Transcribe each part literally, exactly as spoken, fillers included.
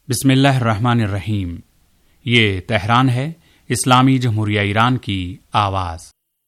बिस्मिल्लाहिर्रहमानिर्रहीम। ये तेहरान है, इस्लामी जमहूरिया ईरान की आवाज़।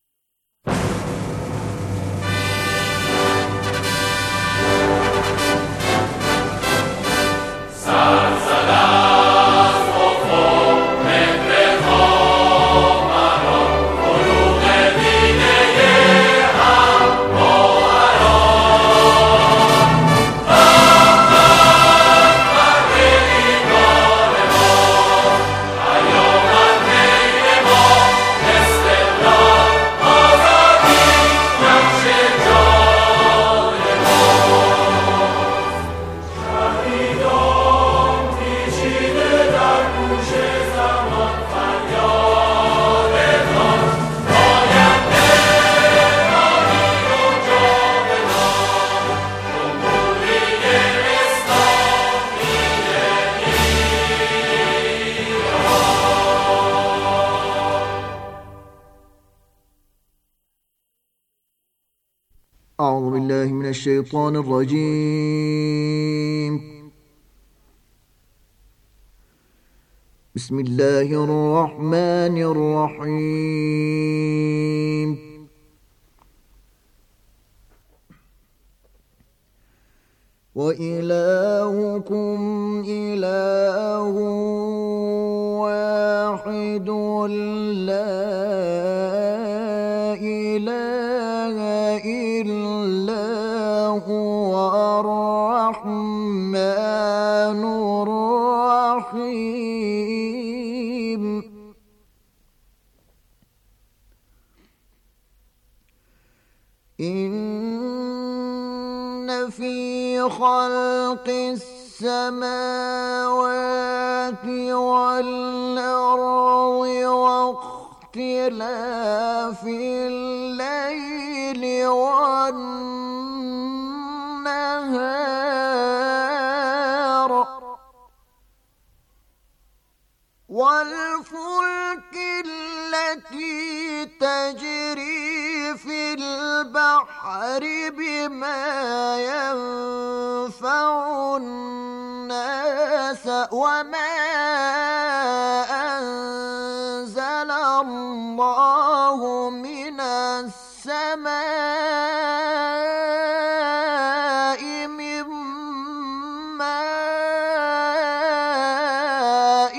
أعوذ بالله من الشيطان الرجيم. بسم الله الرحمن الرحيم. وإلهكم إله واحد لا إله إلا هو الرحمن الرحيم. إن في خلق السماوات والأرض واختلاف الليل والنهار والفلك التي تجري في البحر بما ينفع الناس وما أنزل الله من السماء من ماء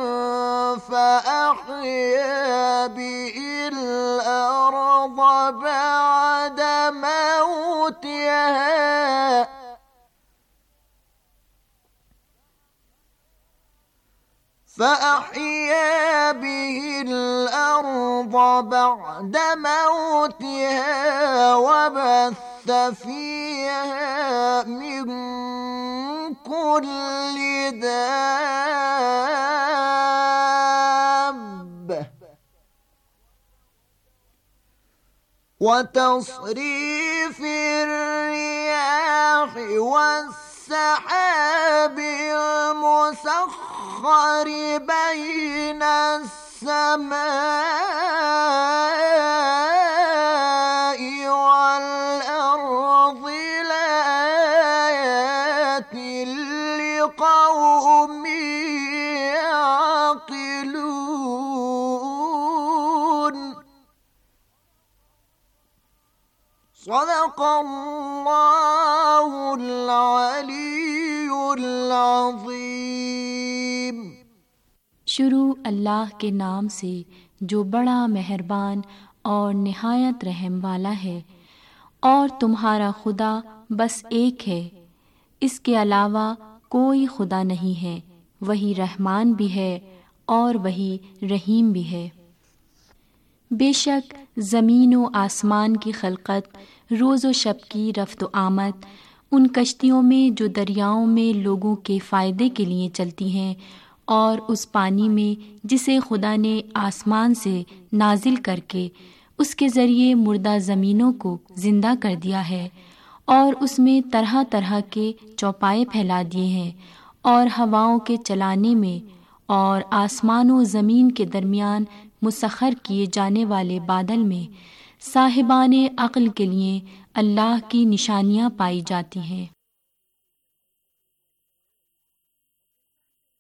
فأحيا به الأرض بعد موتها فأحيا به الأرض بعد موتها وبث فيها من كل دابة وتصريف الرياح والسحاب المسخر بين السماء والأرض لآيات لقوم يعقلون. صدق الله العلي العظيم. शुरू अल्लाह के नाम से जो बड़ा मेहरबान और निहायत रहम वाला है। और तुम्हारा खुदा बस एक है, इसके अलावा कोई खुदा नहीं है। वही रहमान भी है और वही रहीम भी है। बेशक ज़मीन व आसमान की खलकत, रोज़ व शब की रफ्त व आमद, उन कश्तियों में जो दरियाओं में लोगों के फ़ायदे के लिए चलती हैं, और उस पानी में जिसे खुदा ने आसमान से नाजिल करके उसके ज़रिए मुर्दा ज़मीनों को ज़िंदा कर दिया है, और उसमें तरह तरह के चौपाए फैला दिए हैं, और हवाओं के चलाने में और आसमान व ज़मीन के दरमियान मुसख्खर किए जाने वाले बादल में साहिबाने अक्ल के लिए अल्लाह की निशानियाँ पाई जाती हैं।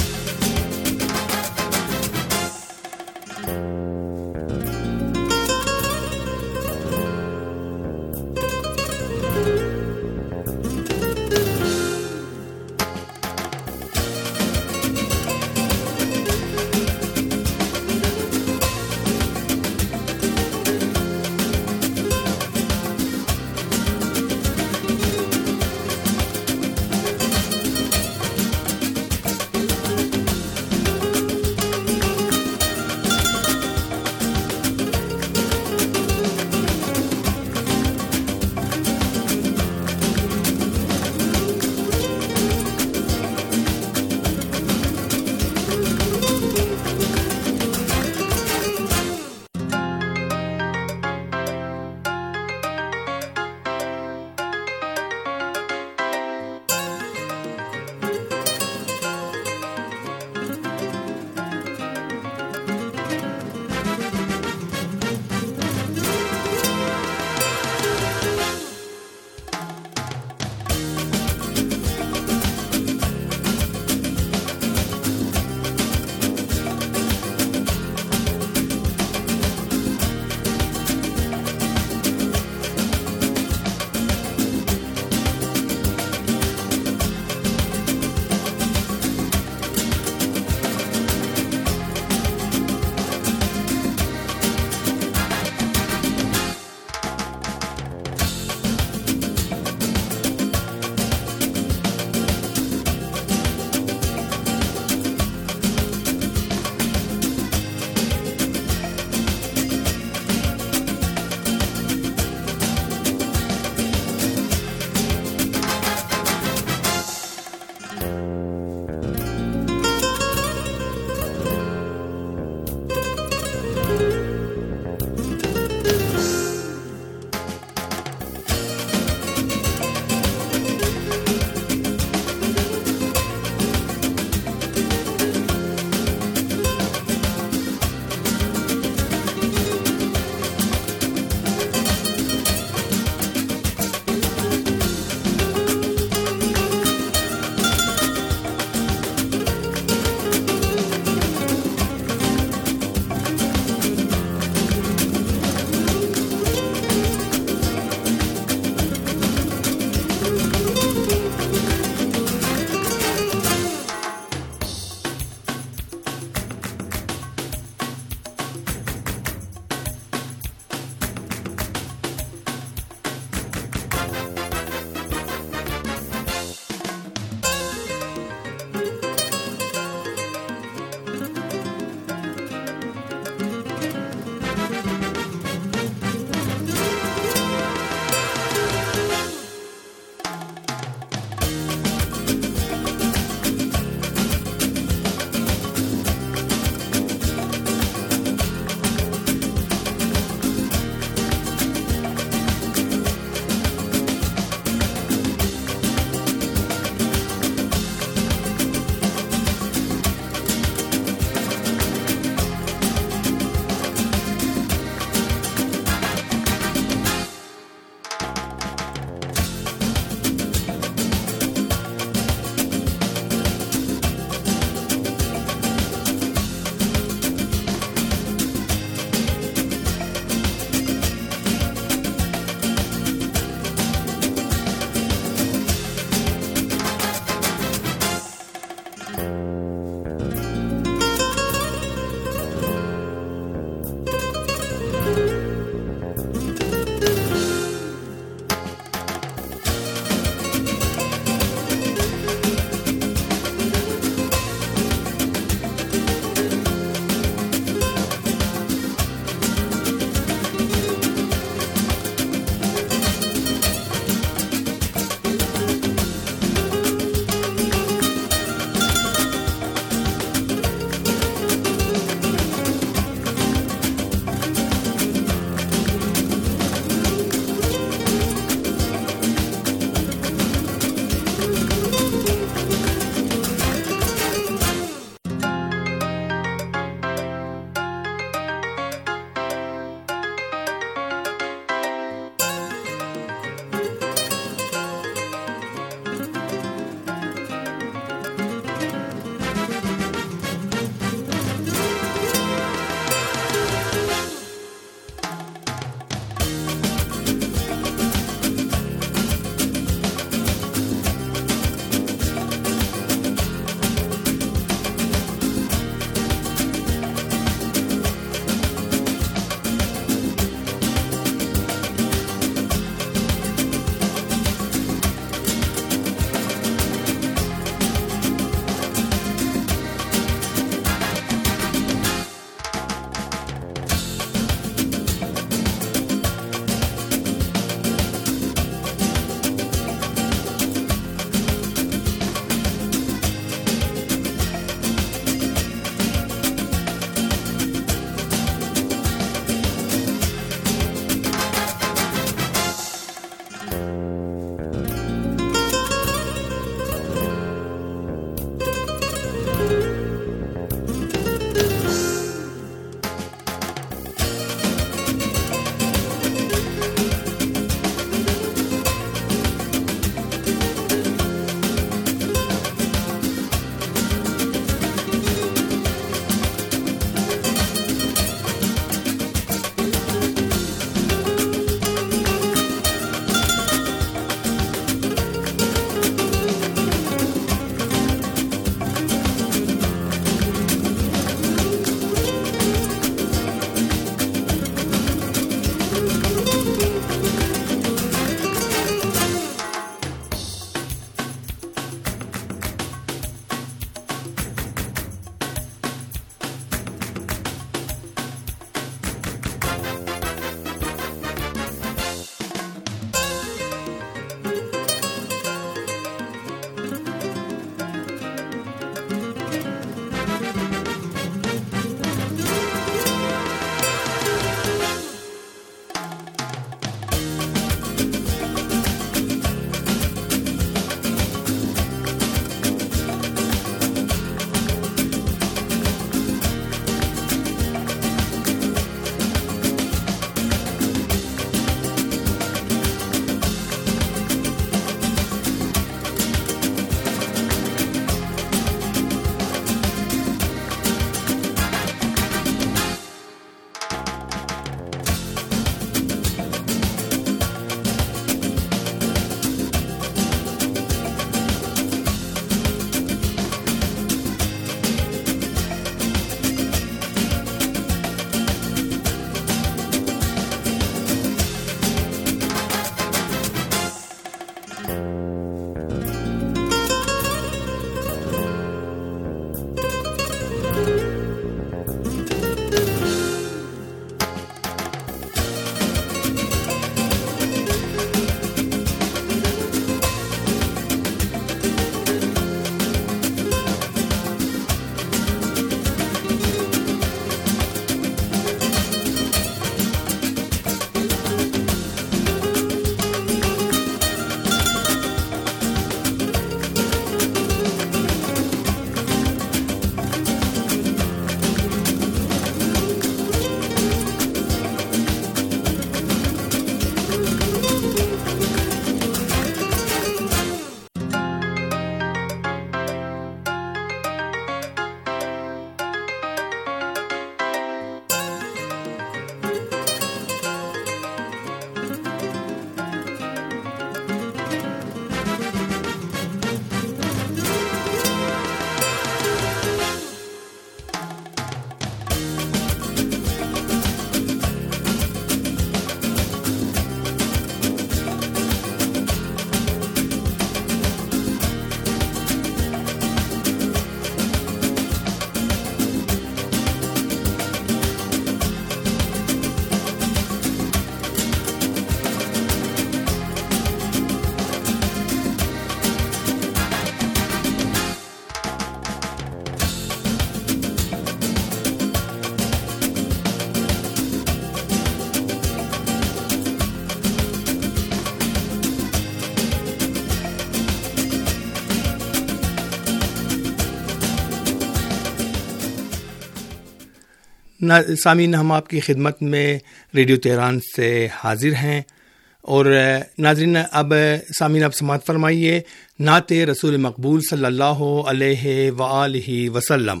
سامعین، ہم آپ کی خدمت میں ریڈیو تہران سے حاضر ہیں، اور ناظرین اب سامعین آپ سماعت فرمائیے نعت رسول مقبول صلی اللہ علیہ وآلہ وسلم۔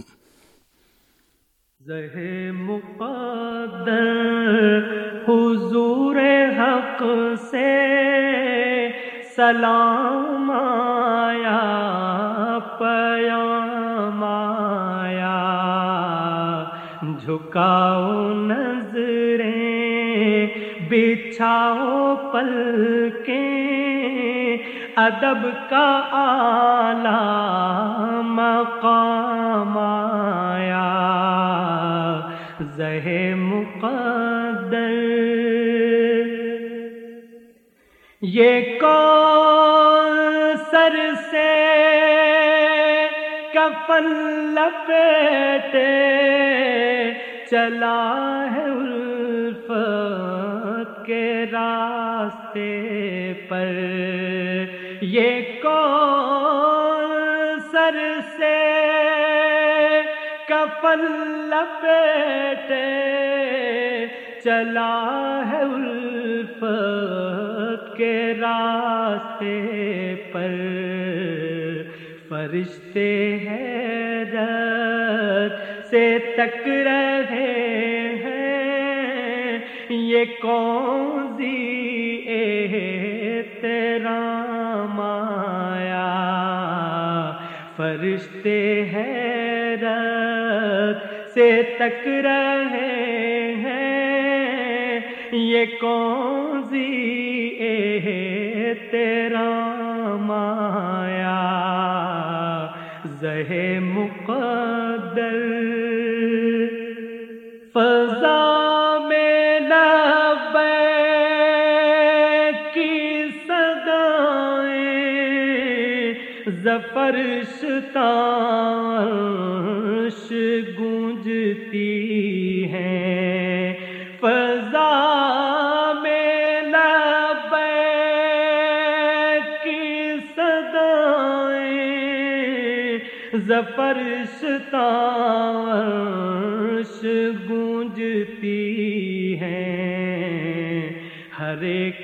زہ مقدر حضور حق سے سلام آیا، پیام آیا، جھکاؤ نظریں بچھاؤ پلکیں، ادب کا اعلیٰ مقام آیا، زہ مقدر۔ یہ کوثر سے کفن لپیٹے چلا ہے الفت کے راستے پر، یہ کوثر سے کفن لپیٹے چلا ہے الفت کے راستے پر، فرشتے حیرت سے تک رہے ہیں، یہ کون سی احترام آیا، فرشتے حیرت سے تک رہے ہیں، یہ کون سی احترام آیا، زہ مقدر۔ فضا میں لبیک کی صدائیں، ظفر شتاش گونجتی ہیں، فضا میں لبیک کی صدائیں، ظفر شتاش گونجتی ہیں، ہر ایک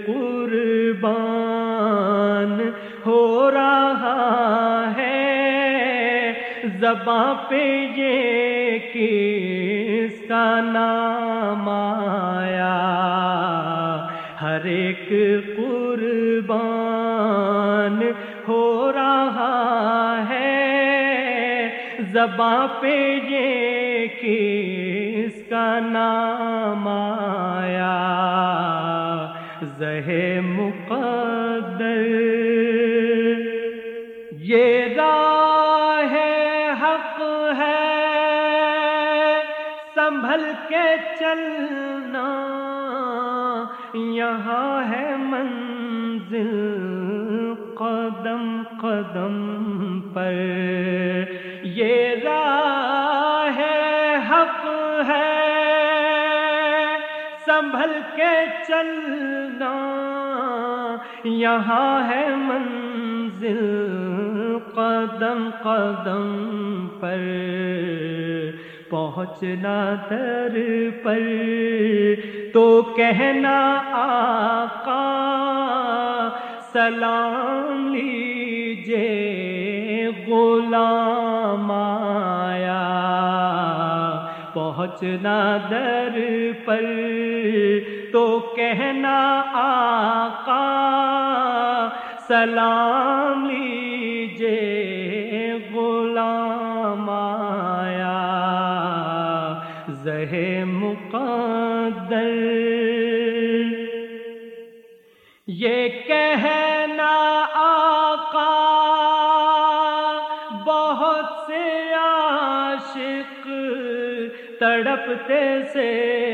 قربان ہو رہا ہے، زباں پہ یہ کس کا نام آیا، ہر ایک قربان ہو رہا ہے، زباں پہ یہ کس کا نام آیا، زہ مقدر۔ یہ راہ حق ہے سنبھل کے چلنا، یہاں ہے منزل قدم قدم پر، یہ راہ حق ہے سنبھل کے چلنا، یہاں ہے منزل قدم قدم پر، پہنچنا در پر تو کہنا آقا سلام لیجے غلام آیا، پہنچنا در پر تو کہنا آقا سلام لیجے غلام آیا، زہ مقدر۔ یہ کہنا آقا بہت سے عاشق تڑپتے سے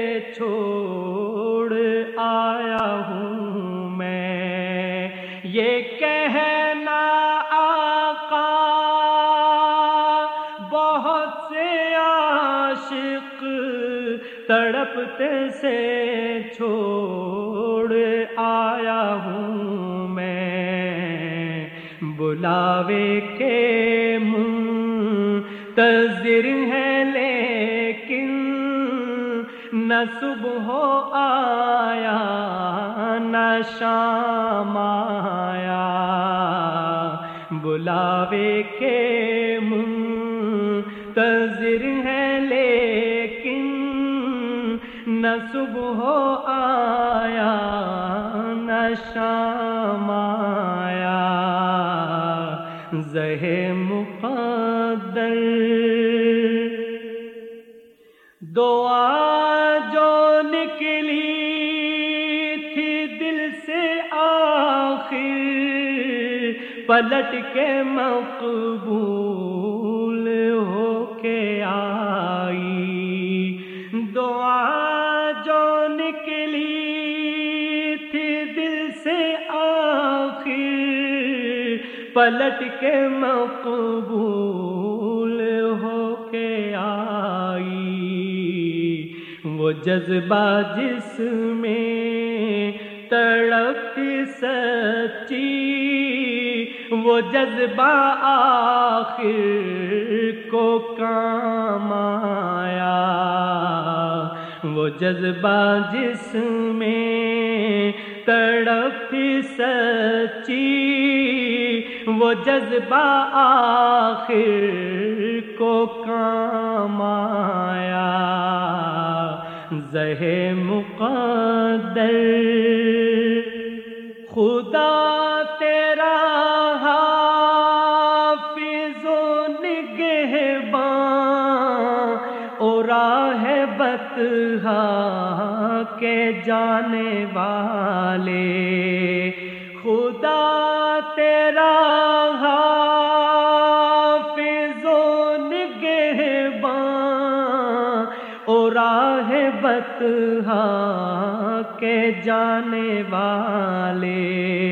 چھوڑ آیا ہوں میں، یہ کہنا آقا بہت سے عاشق تڑپتے سے چھوڑ آیا ہوں میں، بلاوے کے منتظر ہے لیکن نہ صبح آیا نہ شام آیا، بلاوے کے منتظر ہیں لیکن نہ صبح آیا نہ شام آیا، زہ مقدر دعا جو نکلی تھی دل سے آخر پلٹ کے مقبول ہو کے آئی، دعا جو نکلی تھی دل سے آخر پلٹ کے مقبول ہو کے آئی، وہ جذبہ جس میں تڑپتی سچی، وہ جذبہ آخر کو کام آیا، وہ جذبہ جس میں تڑپتی سچی، وہ جذبہ آخر کو کام آیا، زہ مقدر خدا تیرا حافظ و نگہباں اور راہ بطحا کے جانے والے، خدا تیرا حافظ و نگہباں اور راہ بطحا کے جانے والے،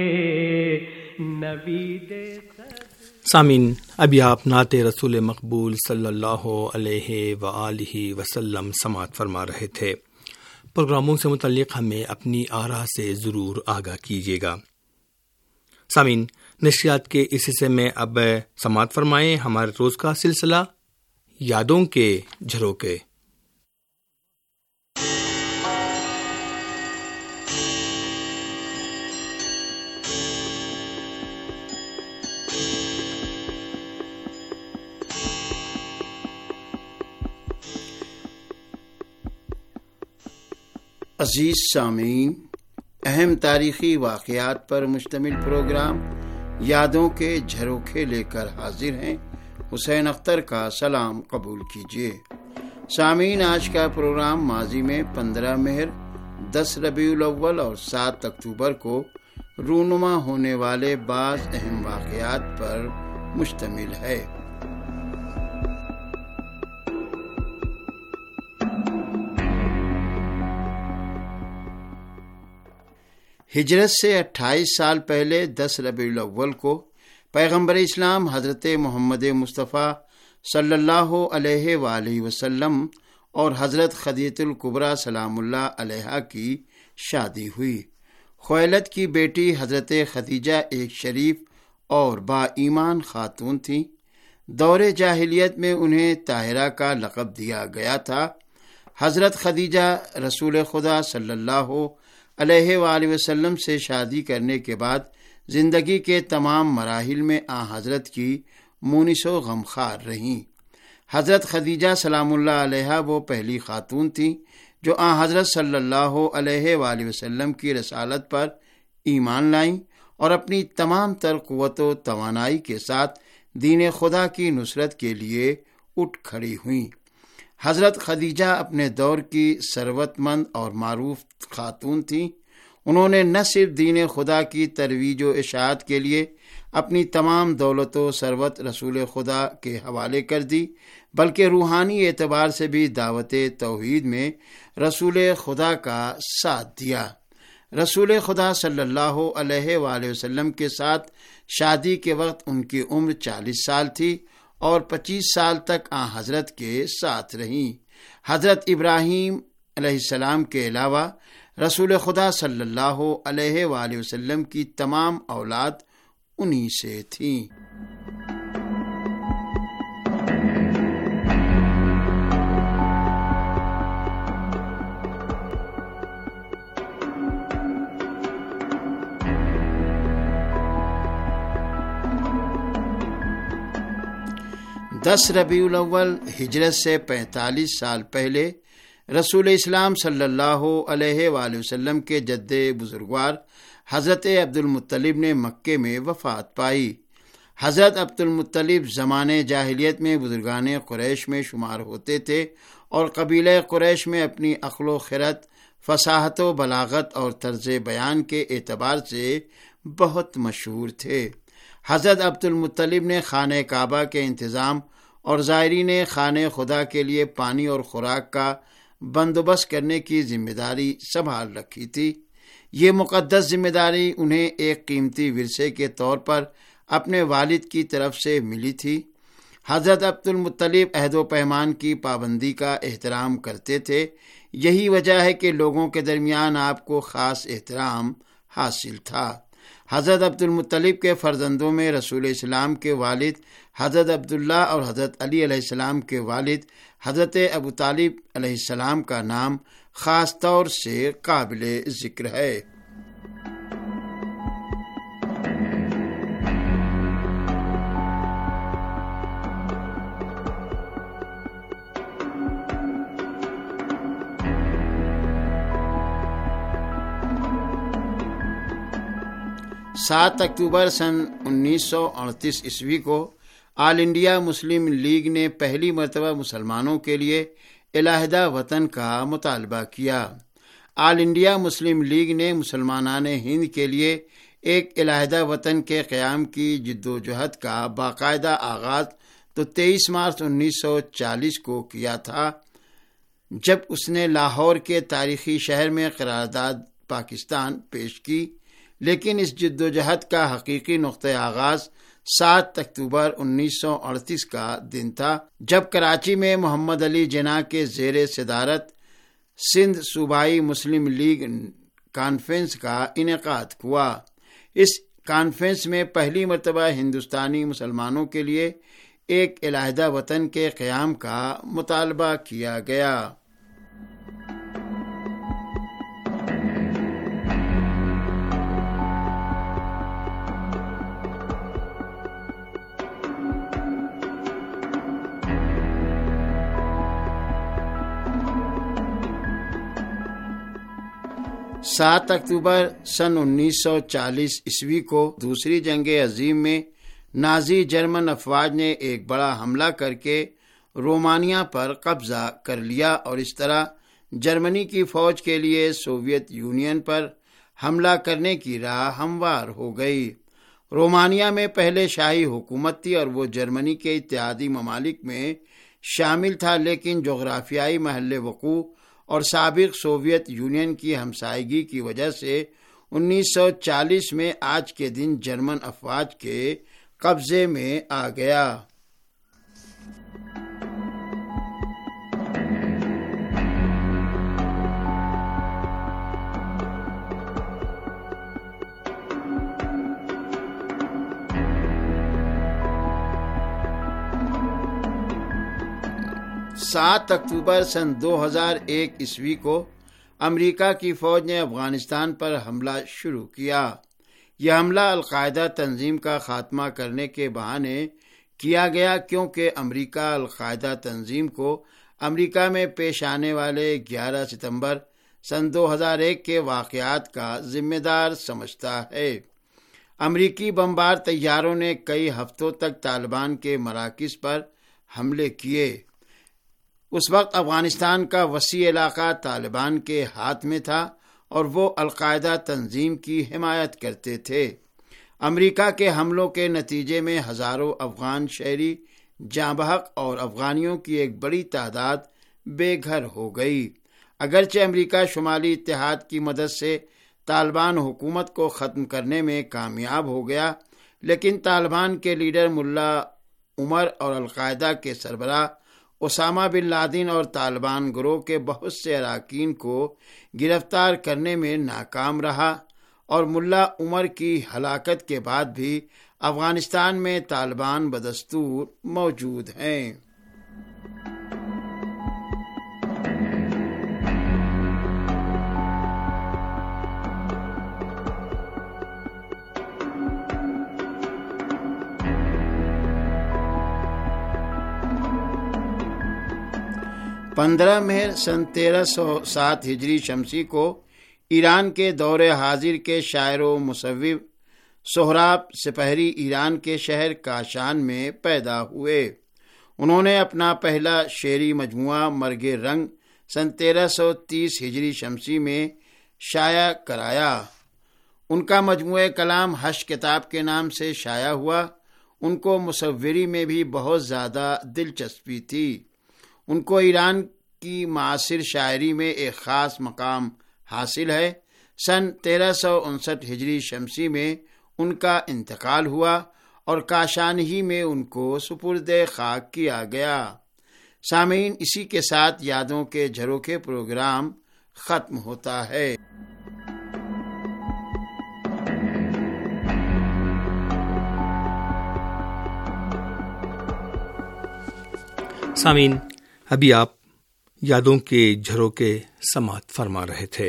نبی دے سامعین، ابھی آپ نعت رسول مقبول صلی اللہ علیہ وآلہ وسلم سماعت فرما رہے تھے۔ پروگراموں سے متعلق ہمیں اپنی آراء سے ضرور آگاہ کیجیے گا۔ سامعین، نشریات کے اس حصے میں اب سماعت فرمائیں ہمارے روز کا سلسلہ یادوں کے جھروکے۔ عزیز سامعین، اہم تاریخی واقعات پر مشتمل پروگرام یادوں کے جھروکے لے کر حاضر ہیں۔ حسین اختر کا سلام قبول کیجیے۔ سامعین، آج کا پروگرام ماضی میں پندرہ مہر، دس ربیع الاول اور سات اکتوبر کو رونما ہونے والے بعض اہم واقعات پر مشتمل ہے۔ ہجرت سے اٹھائیس سال پہلے دس ربیع الاول کو پیغمبر اسلام حضرت محمد مصطفیٰ صلی اللہ علیہ وآلہ وسلم اور حضرت خدیجہ الکبریٰ سلام اللہ علیہا کی شادی ہوئی۔ خویلد کی بیٹی حضرت خدیجہ ایک شریف اور با ایمان خاتون تھیں۔ دور جاہلیت میں انہیں طاہرہ کا لقب دیا گیا تھا۔ حضرت خدیجہ رسول خدا صلی اللہ علیہ وآلہ وسلم سے شادی کرنے کے بعد زندگی کے تمام مراحل میں آن حضرت کی مونس و غمخوار رہیں۔ حضرت خدیجہ سلام اللہ علیہا وہ پہلی خاتون تھیں جو آن حضرت صلی اللہ علیہ وآلہ وسلم کی رسالت پر ایمان لائیں اور اپنی تمام تر قوت و توانائی کے ساتھ دین خدا کی نصرت کے لیے اٹھ کھڑی ہوئیں۔ حضرت خدیجہ اپنے دور کی ثروت مند اور معروف خاتون تھیں۔ انہوں نے نہ صرف دین خدا کی ترویج و اشاعت کے لیے اپنی تمام دولت و ثروت رسول خدا کے حوالے کر دی، بلکہ روحانی اعتبار سے بھی دعوت توحید میں رسول خدا کا ساتھ دیا۔ رسول خدا صلی اللہ علیہ وآلہ وسلم کے ساتھ شادی کے وقت ان کی عمر چالیس سال تھی اور پچیس سال تک آن حضرت کے ساتھ رہیں۔ حضرت ابراہیم علیہ السلام کے علاوہ رسول خدا صلی اللہ علیہ وآلہ وسلم کی تمام اولاد انہی سے تھیں۔ دس ربیع الاول ہجرت سے پینتالیس سال پہلے رسول اسلام صلی اللہ علیہ وآلہ وسلم کے جد بزرگوار حضرت عبد المطلب نے مکے میں وفات پائی۔ حضرت عبد المطلب زمانے جاہلیت میں بزرگان قریش میں شمار ہوتے تھے اور قبیلہ قریش میں اپنی عقل و خرد، فصاحت و بلاغت اور طرز بیان کے اعتبار سے بہت مشہور تھے۔ حضرت عبد المطلب نے خانہ کعبہ کے انتظام اور زائرین خانہ خدا کے لیے پانی اور خوراک کا بندوبست کرنے کی ذمہ داری سنبھال رکھی تھی۔ یہ مقدس ذمہ داری انہیں ایک قیمتی ورثے کے طور پر اپنے والد کی طرف سے ملی تھی۔ حضرت عبد المطلب عہد و پیمان کی پابندی کا احترام کرتے تھے، یہی وجہ ہے کہ لوگوں کے درمیان آپ کو خاص احترام حاصل تھا۔ حضرت عبد المطلب کے فرزندوں میں رسول اسلام کے والد حضرت عبداللہ اور حضرت علی علیہ السلام کے والد حضرت ابو طالب علیہ السلام کا نام خاص طور سے قابل ذکر ہے۔ سات اکتوبر سن انیس سو اڑتیس عیسوی کو آل انڈیا مسلم لیگ نے پہلی مرتبہ مسلمانوں کے لیے علیحدہ وطن کا مطالبہ کیا۔ آل انڈیا مسلم لیگ نے مسلمانان ہند کے لیے ایک علیحدہ وطن کے قیام کی جد و جہد کا باقاعدہ آغاز تو تیئیس مارچ انیس سو چالیس کو کیا تھا، جب اس نے لاہور کے تاریخی شہر میں قرارداد پاکستان پیش کی، لیکن اس جد و جہد کا حقیقی نقطہ آغاز سات اکتوبر انیس سو اڑتیس کا دن تھا، جب کراچی میں محمد علی جناح کے زیر صدارت سندھ صوبائی مسلم لیگ کانفرنس کا انعقاد ہوا۔ اس کانفرنس میں پہلی مرتبہ ہندوستانی مسلمانوں کے لیے ایک علیحدہ وطن کے قیام کا مطالبہ کیا گیا۔ سات اکتوبر سن انیس سو چالیس عیسوی کو دوسری جنگ عظیم میں نازی جرمن افواج نے ایک بڑا حملہ کر کے رومانیہ پر قبضہ کر لیا اور اس طرح جرمنی کی فوج کے لیے سوویت یونین پر حملہ کرنے کی راہ ہموار ہو گئی۔ رومانیہ میں پہلے شاہی حکومت تھی اور وہ جرمنی کے اتحادی ممالک میں شامل تھا، لیکن جغرافیائی محل وقوع اور سابق سوویت یونین کی ہمسائیگی کی وجہ سے انیس سو چالیس میں آج کے دن جرمن افواج کے قبضے میں آ گیا۔ سات اکتوبر سن دو ہزار ایک عیسوی کو امریکہ کی فوج نے افغانستان پر حملہ شروع کیا۔ یہ حملہ القاعدہ تنظیم کا خاتمہ کرنے کے بہانے کیا گیا، کیونکہ امریکہ القاعدہ تنظیم کو امریکہ میں پیش آنے والے گیارہ ستمبر سن دو ہزار ایک کے واقعات کا ذمہ دار سمجھتا ہے۔ امریکی بمبار طیاروں نے کئی ہفتوں تک طالبان کے مراکز پر حملے کیے۔ اس وقت افغانستان کا وسیع علاقہ طالبان کے ہاتھ میں تھا اور وہ القاعدہ تنظیم کی حمایت کرتے تھے۔ امریکہ کے حملوں کے نتیجے میں ہزاروں افغان شہری جاں بحق اور افغانیوں کی ایک بڑی تعداد بے گھر ہو گئی۔ اگرچہ امریکہ شمالی اتحاد کی مدد سے طالبان حکومت کو ختم کرنے میں کامیاب ہو گیا، لیکن طالبان کے لیڈر ملا عمر اور القاعدہ کے سربراہ اسامہ بن لادن اور طالبان گروہ کے بہت سے اراکین کو گرفتار کرنے میں ناکام رہا، اور ملا عمر کی ہلاکت کے بعد بھی افغانستان میں طالبان بدستور موجود ہیں۔ پندرہ مہر سن تیرہ سو سات ہجری شمسی کو ایران کے دور حاضر کے شاعر و مصور سہراب سپہری ایران کے شہر کاشان میں پیدا ہوئے۔ انہوں نے اپنا پہلا شعری مجموعہ مرگ رنگ سن تیرہ سو تیس ہجری شمسی میں شائع کرایا۔ ان کا مجموعہ کلام حش کتاب کے نام سے شائع ہوا۔ ان کو مصوری میں بھی بہت زیادہ دلچسپی تھی۔ ان کو ایران کی معاصر شاعری میں ایک خاص مقام حاصل ہے۔ سن تیرہ سو انسٹھ ہجری شمسی میں ان کا انتقال ہوا اور کاشان ہی میں ان کو سپرد خاک کیا گیا۔ سامعین، اسی کے ساتھ یادوں کے جھروکے پروگرام ختم ہوتا ہے۔ سامعین، ابھی آپ یادوں کے جھروکے سماعت فرما رہے تھے۔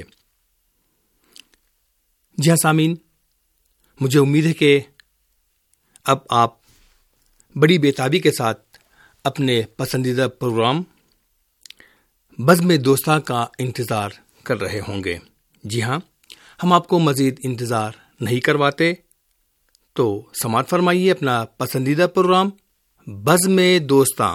جی ہاں سامعین، مجھے امید ہے کہ اب آپ بڑی بےتابی کے ساتھ اپنے پسندیدہ پروگرام بزم دوستاں کا انتظار کر رہے ہوں گے۔ جی ہاں، ہم آپ کو مزید انتظار نہیں کرواتے، تو سماعت فرمائیے اپنا پسندیدہ پروگرام بزم دوستاں۔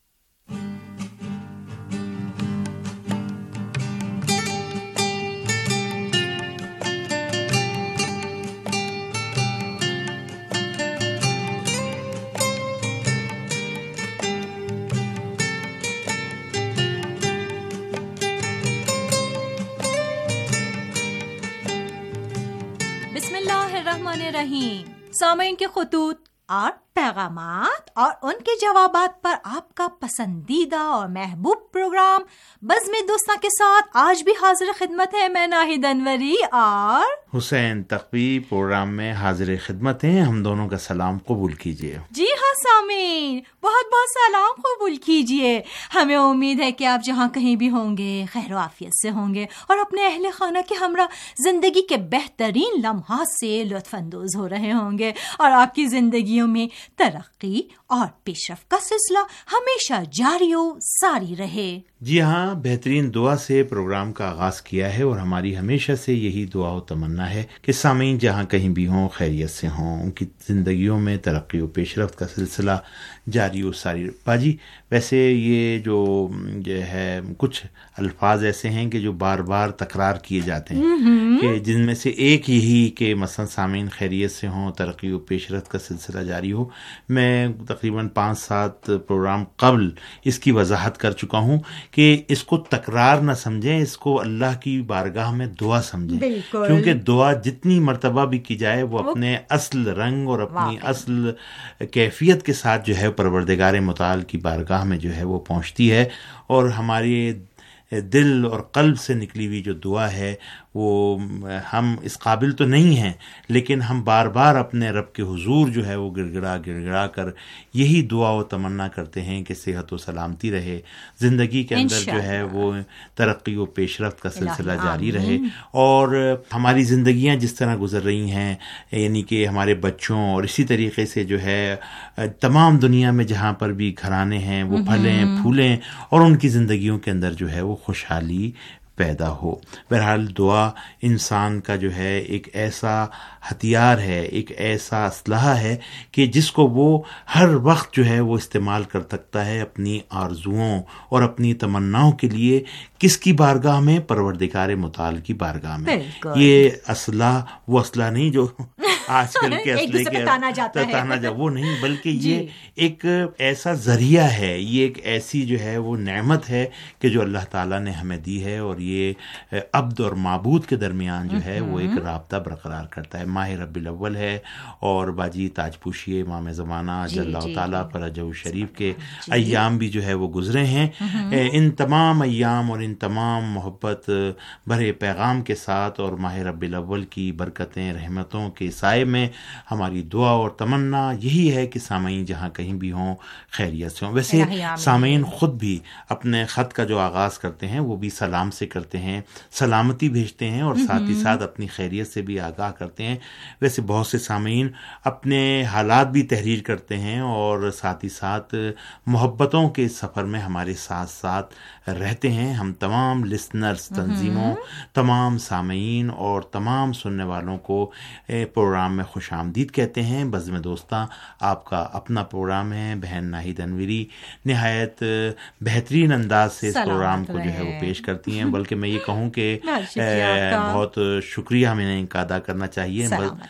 بسم اللہ الرحمن الرحیم۔ سامعین کے خطوط اور پیغامات اور ان کے جوابات پر آپ کا پسندیدہ اور محبوب پروگرام بزم دوستاں کے ساتھ آج بھی حاضر خدمت ہے۔ میں ناہید انوری اور حسین تقوی پروگرام میں حاضر خدمت ہیں۔ ہم دونوں کا سلام قبول کیجیے۔ جی ہاں سامعین، بہت بہت سلام قبول کیجیے۔ ہمیں امید ہے کہ آپ جہاں کہیں بھی ہوں گے خیر و عافیت سے ہوں گے اور اپنے اہل خانہ کے ہمراہ زندگی کے بہترین لمحات سے لطف اندوز ہو رہے ہوں گے، اور آپ کی زندگیوں میں ترقی اور پیش رفت کا سلسلہ ہمیشہ جاری و ساری رہے۔ جی ہاں، بہترین دعا سے پروگرام کا آغاز کیا ہے، اور ہماری ہمیشہ سے یہی دعا و تمنا ہے کہ سامعین جہاں کہیں بھی ہوں خیریت سے ہوں، ان کی زندگیوں میں ترقی و پیش رفت کا سلسلہ جاری و ساری۔ باجی، ویسے یہ جو جو ہے کچھ الفاظ ایسے ہیں کہ جو بار بار تکرار کیے جاتے ہیں، کہ جن میں سے ایک یہی کہ مثلا سامعین خیریت سے ہوں، ترقی و پیش رفت کا سلسلہ جاری ہو۔ میں تقریباً پانچ سات پروگرام قبل اس کی وضاحت کر چکا ہوں کہ اس کو تکرار نہ سمجھیں، اس کو اللہ کی بارگاہ میں دعا سمجھیں، کیونکہ دعا جتنی مرتبہ بھی کی جائے وہ اپنے اصل رنگ اور اپنی اصل کیفیت کے ساتھ جو ہے پروردگار متعال کی بارگاہ میں جو ہے وہ پہنچتی ہے، اور ہمارے دل اور قلب سے نکلی ہوئی جو دعا ہے وہ ہم اس قابل تو نہیں ہیں، لیکن ہم بار بار اپنے رب کے حضور جو ہے وہ گڑ گڑا گڑ گڑا کر یہی دعا و تمنا کرتے ہیں کہ صحت و سلامتی رہے، زندگی کے اندر جو ہے وہ ترقی و پیش رفت کا سلسلہ جاری رہے، اور ہماری زندگیاں جس طرح گزر رہی ہیں، یعنی کہ ہمارے بچوں اور اسی طریقے سے جو ہے تمام دنیا میں جہاں پر بھی گھرانے ہیں وہ پھلیں پھولیں، اور ان کی زندگیوں کے اندر جو ہے وہ خوشحالی پیدا ہو۔ بہرحال دعا انسان کا جو ہے ایک ایسا ہتھیار ہے، ایک ایسا اسلحہ ہے کہ جس کو وہ ہر وقت جو ہے وہ استعمال کر سکتا ہے اپنی آرزوؤں اور اپنی تمناؤں کے لیے۔ کس کی بارگاہ میں؟ پروردگار متعال کی بارگاہ میں۔ یہ اسلحہ وہ اسلحہ نہیں جو آج کل کے اسلحے کے تانا جا وہ نہیں، بلکہ یہ ایک ایسا ذریعہ ہے، یہ ایک ایسی جو ہے وہ نعمت ہے کہ جو اللہ تعالیٰ نے ہمیں دی ہے، اور یہ عبد اور معبود کے درمیان جو ہے وہ ایک رابطہ برقرار کرتا ہے۔ ماہ ربیع الاول ہے، اور باجی تاج پوشی امام زمانہ جل اللہ تعالیٰ پر رجب شریف کے ایام بھی جو ہے وہ گزرے ہیں۔ ان تمام ایام اور ان تمام محبت بھرے پیغام کے ساتھ اور ماہ ربیع الاول کی برکتیں رحمتوں کے ساتھ برائے میں ہماری دعا اور تمنا یہی ہے کہ سامعین جہاں کہیں بھی ہوں خیریت سے ہوں. ویسے سامعین خود بھی اپنے خط کا جو آغاز کرتے ہیں وہ بھی سلام سے کرتے ہیں, سلامتی بھیجتے ہیں اور ساتھ ہی ساتھ اپنی خیریت سے بھی آگاہ کرتے ہیں. ویسے بہت سے سامعین اپنے حالات بھی تحریر کرتے ہیں اور ساتھ ہی ساتھ محبتوں کے سفر میں ہمارے ساتھ ساتھ رہتے ہیں. ہم تمام لسنرز, تنظیموں, تمام سامعین اور تمام سننے والوں کو پروگرام میں خوش آمدید کہتے ہیں. بزم دوستاں, آپ کا اپنا پروگرام ہے. بہن ناہید انوری نہایت بہترین انداز سے اس پروگرام کو جو ہے وہ پیش کرتی ہیں. بلکہ میں یہ کہوں کہ بہت شکریہ ہمیں ان کا ادا کرنا چاہیے.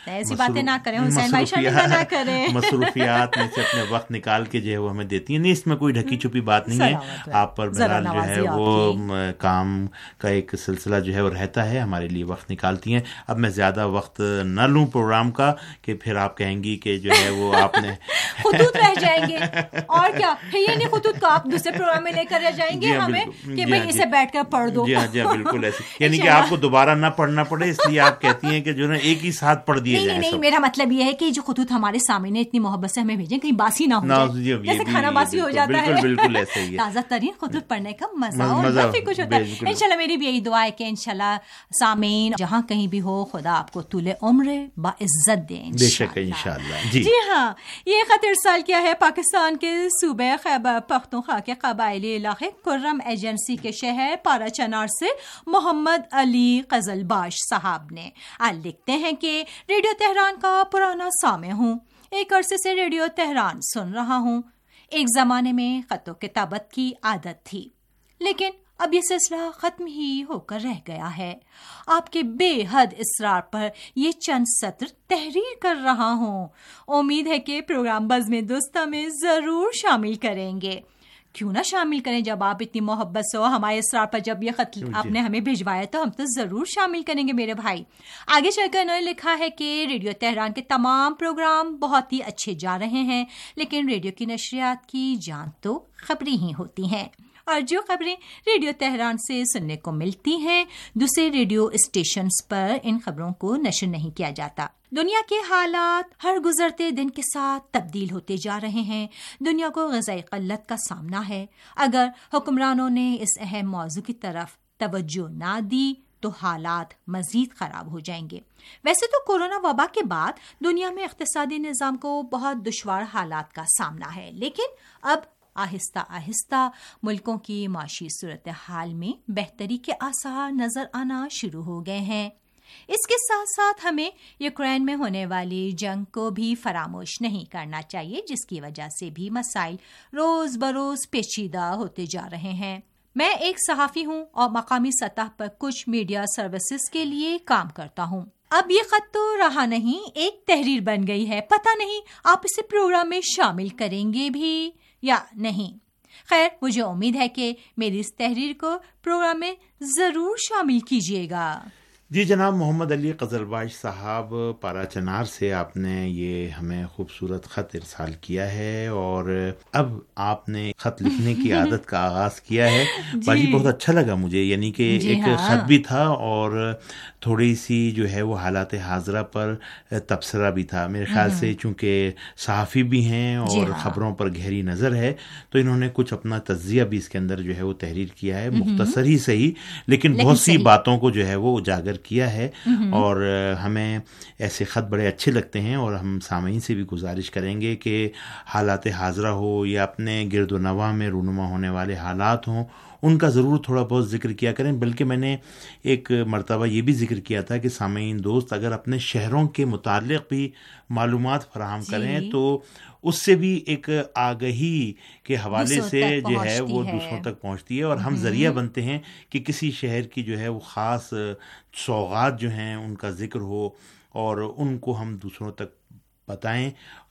مصروفیات میں سے اپنے وقت نکال کے جو ہے وہ ہمیں دیتی ہیں. نہیں, اس میں کوئی ڈھکی چھپی بات نہیں ہے. آپ پر بہرحال جو ہے وہ کام کا ایک سلسلہ جو ہے وہ رہتا ہے, ہمارے لیے وقت نکالتی ہیں. اب میں زیادہ وقت نہ لوں پروگرام کا کہ پھر آپ کہیں گی کہ جو ہے وہ آپ نے خطوط رہ جائیں گے. اور کیا یہ نہیں, خطوط کو آپ دوسرے پروگرام میں لے کر رہ جائیں گے ہمیں کہ بھئی اسے بیٹھ کر پڑھ دو. جی ہاں, جی ہاں, بالکل ایسے, یعنی کہ آپ کو دوبارہ نہ پڑھنا پڑے, اس لیے آپ کہتی ہیں کہ جو ہے ایک ہی ساتھ پڑھ دیے جائیں. نہیں, میرا مطلب یہ ہے کہ جو خطوط ہمارے سامنے اتنی محبت سے ہمیں بھیجیں کہیں باسی نہ ہو جائے, جیسے کھانا باسی ہو جاتا ہے. بالکل ایسے ہی ہے. تازہ ترین خطوط پڑھنے کا مزہ اور کافی کچھ ہوتا ہے. انشاءاللہ میری بھی یہی دعا ہے کہ انشاءاللہ سامعین جہاں کہیں بھی ہو, خدا آپ کو طول عمر باعزت دیں. بے شک انشاءاللہ. جی جی ہاں, یہ خط ارسال کیا ہے پاکستان کے صوبے خیبر پختونخوا کے قبائلی علاقے کرم ایجنسی کے شہر پارا چنار سے محمد علی قزلباش صاحب نے. آج لکھتے ہیں کہ ریڈیو تہران کا پرانا سامع ہوں, ایک عرصے سے ریڈیو تہران سن رہا ہوں. ایک زمانے میں خط و کتابت کی عادت تھی, لیکن اب یہ سلسلہ ختم ہی ہو کر رہ گیا ہے. آپ کے بے حد اصرار پر یہ چند سطر تحریر کر رہا ہوں. امید ہے کہ پروگرام بزم دوستاں میں ضرور شامل کریں گے. کیوں نہ شامل کریں, جب آپ اتنی محبت سے ہمارے اصرار پر جب یہ خط آپ نے ہمیں بھیجوایا تو ہم تو ضرور شامل کریں گے میرے بھائی. آگے چل کر انہوں نے لکھا ہے کہ ریڈیو تہران کے تمام پروگرام بہت ہی اچھے جا رہے ہیں, لیکن ریڈیو کی نشریات کی جان تو خبریں ہی ہوتی ہیں, اور جو خبریں ریڈیو تہران سے سننے کو ملتی ہیں دوسرے ریڈیو اسٹیشنز پر ان خبروں کو نشر نہیں کیا جاتا. دنیا کے حالات ہر گزرتے دن کے ساتھ تبدیل ہوتے جا رہے ہیں. دنیا کو غذائی قلت کا سامنا ہے. اگر حکمرانوں نے اس اہم موضوع کی طرف توجہ نہ دی تو حالات مزید خراب ہو جائیں گے. ویسے تو کورونا وبا کے بعد دنیا میں اقتصادی نظام کو بہت دشوار حالات کا سامنا ہے, لیکن اب آہستہ آہستہ ملکوں کی معاشی صورتحال میں بہتری کے آثار نظر آنا شروع ہو گئے ہیں. اس کے ساتھ ساتھ ہمیں یوکرین میں ہونے والی جنگ کو بھی فراموش نہیں کرنا چاہیے, جس کی وجہ سے بھی مسائل روز بروز پیچیدہ ہوتے جا رہے ہیں. میں ایک صحافی ہوں اور مقامی سطح پر کچھ میڈیا سروسز کے لیے کام کرتا ہوں. اب یہ خط تو رہا نہیں, ایک تحریر بن گئی ہے. پتہ نہیں آپ اسے پروگرام میں شامل کریں گے بھی یا نہیں. خیر, مجھے امید ہے کہ میری اس تحریر کو پروگرام میں ضرور شامل کیجیے گا. جی جناب محمد علی قزلباش صاحب پارا چنار سے آپ نے یہ ہمیں خوبصورت خط ارسال کیا ہے, اور اب آپ نے خط لکھنے کی عادت کا آغاز کیا ہے. باقی بہت اچھا لگا مجھے, یعنی کہ ایک خط بھی تھا اور تھوڑی سی جو ہے وہ حالات حاضرہ پر تبصرہ بھی تھا. میرے خیال سے چونکہ صحافی بھی ہیں اور خبروں پر گہری نظر ہے, تو انہوں نے کچھ اپنا تجزیہ بھی اس کے اندر جو ہے وہ تحریر کیا ہے. مختصر ہی صحیح, لیکن بہت سی باتوں کو جو ہے وہ اجاگر کیا ہے, اور ہمیں ایسے خط بڑے اچھے لگتے ہیں. اور ہم سامعین سے بھی گزارش کریں گے کہ حالات حاضرہ ہو یا اپنے گرد و نواح میں رونما ہونے والے حالات ہوں, ان کا ضرور تھوڑا بہت ذکر کیا کریں. بلکہ میں نے ایک مرتبہ یہ بھی ذکر کیا تھا کہ سامعین دوست اگر اپنے شہروں کے متعلق بھی معلومات فراہم کریں تو اس سے بھی ایک آگہی کے حوالے سے جو ہے وہ دوسروں تک پہنچتی ہے, اور ہم ذریعہ بنتے ہیں کہ کسی شہر کی جو ہے وہ خاص سوغات جو ہیں ان کا ذکر ہو اور ان کو ہم دوسروں تک بتائیں.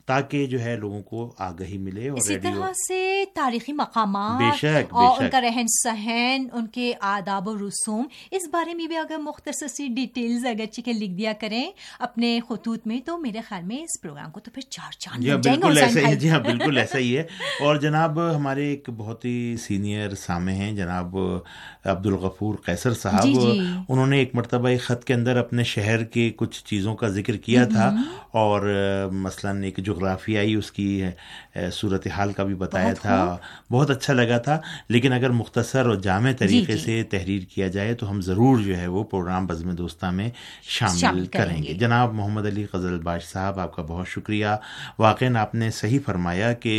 تاکہ جو ہے لوگوں کو آگہی ملے. اور اسی ریڈیو طرح سے تاریخی مقامات بے شک اور بے ان شک کا رہن سہن، ان کے آداب و رسوم، اس بارے میں بھی اگر مختصر سی ڈیٹیلز اگرچہ کہ لکھ دیا کریں اپنے خطوط میں، تو میرے خیال میں اس پروگرام کو تو پھر چار چاند جی ہاں لگ جائیں گے بالکل حسین ایسا ہی بھائی. جی ہاں بالکل ایسا ہی ہے. اور جناب ہمارے ایک بہت ہی سینئر سامع ہیں جناب عبد الغفور قیصر صاحب، جی جی. انہوں نے ایک مرتبہ ایک خط کے اندر اپنے شہر کے کچھ چیزوں کا ذکر کیا تھا، اور مثلاً ایک جغرافیائی اس کی صورتحال کا بھی بتایا تھا. بہت اچھا لگا تھا. لیکن اگر مختصر اور جامع طریقے سے تحریر کیا جائے تو ہم ضرور جو ہے وہ پروگرام بزم دوستاں میں شامل کریں گے. جناب محمد علی قزل باش صاحب، آپ کا بہت شکریہ. واقعاً آپ نے صحیح فرمایا کہ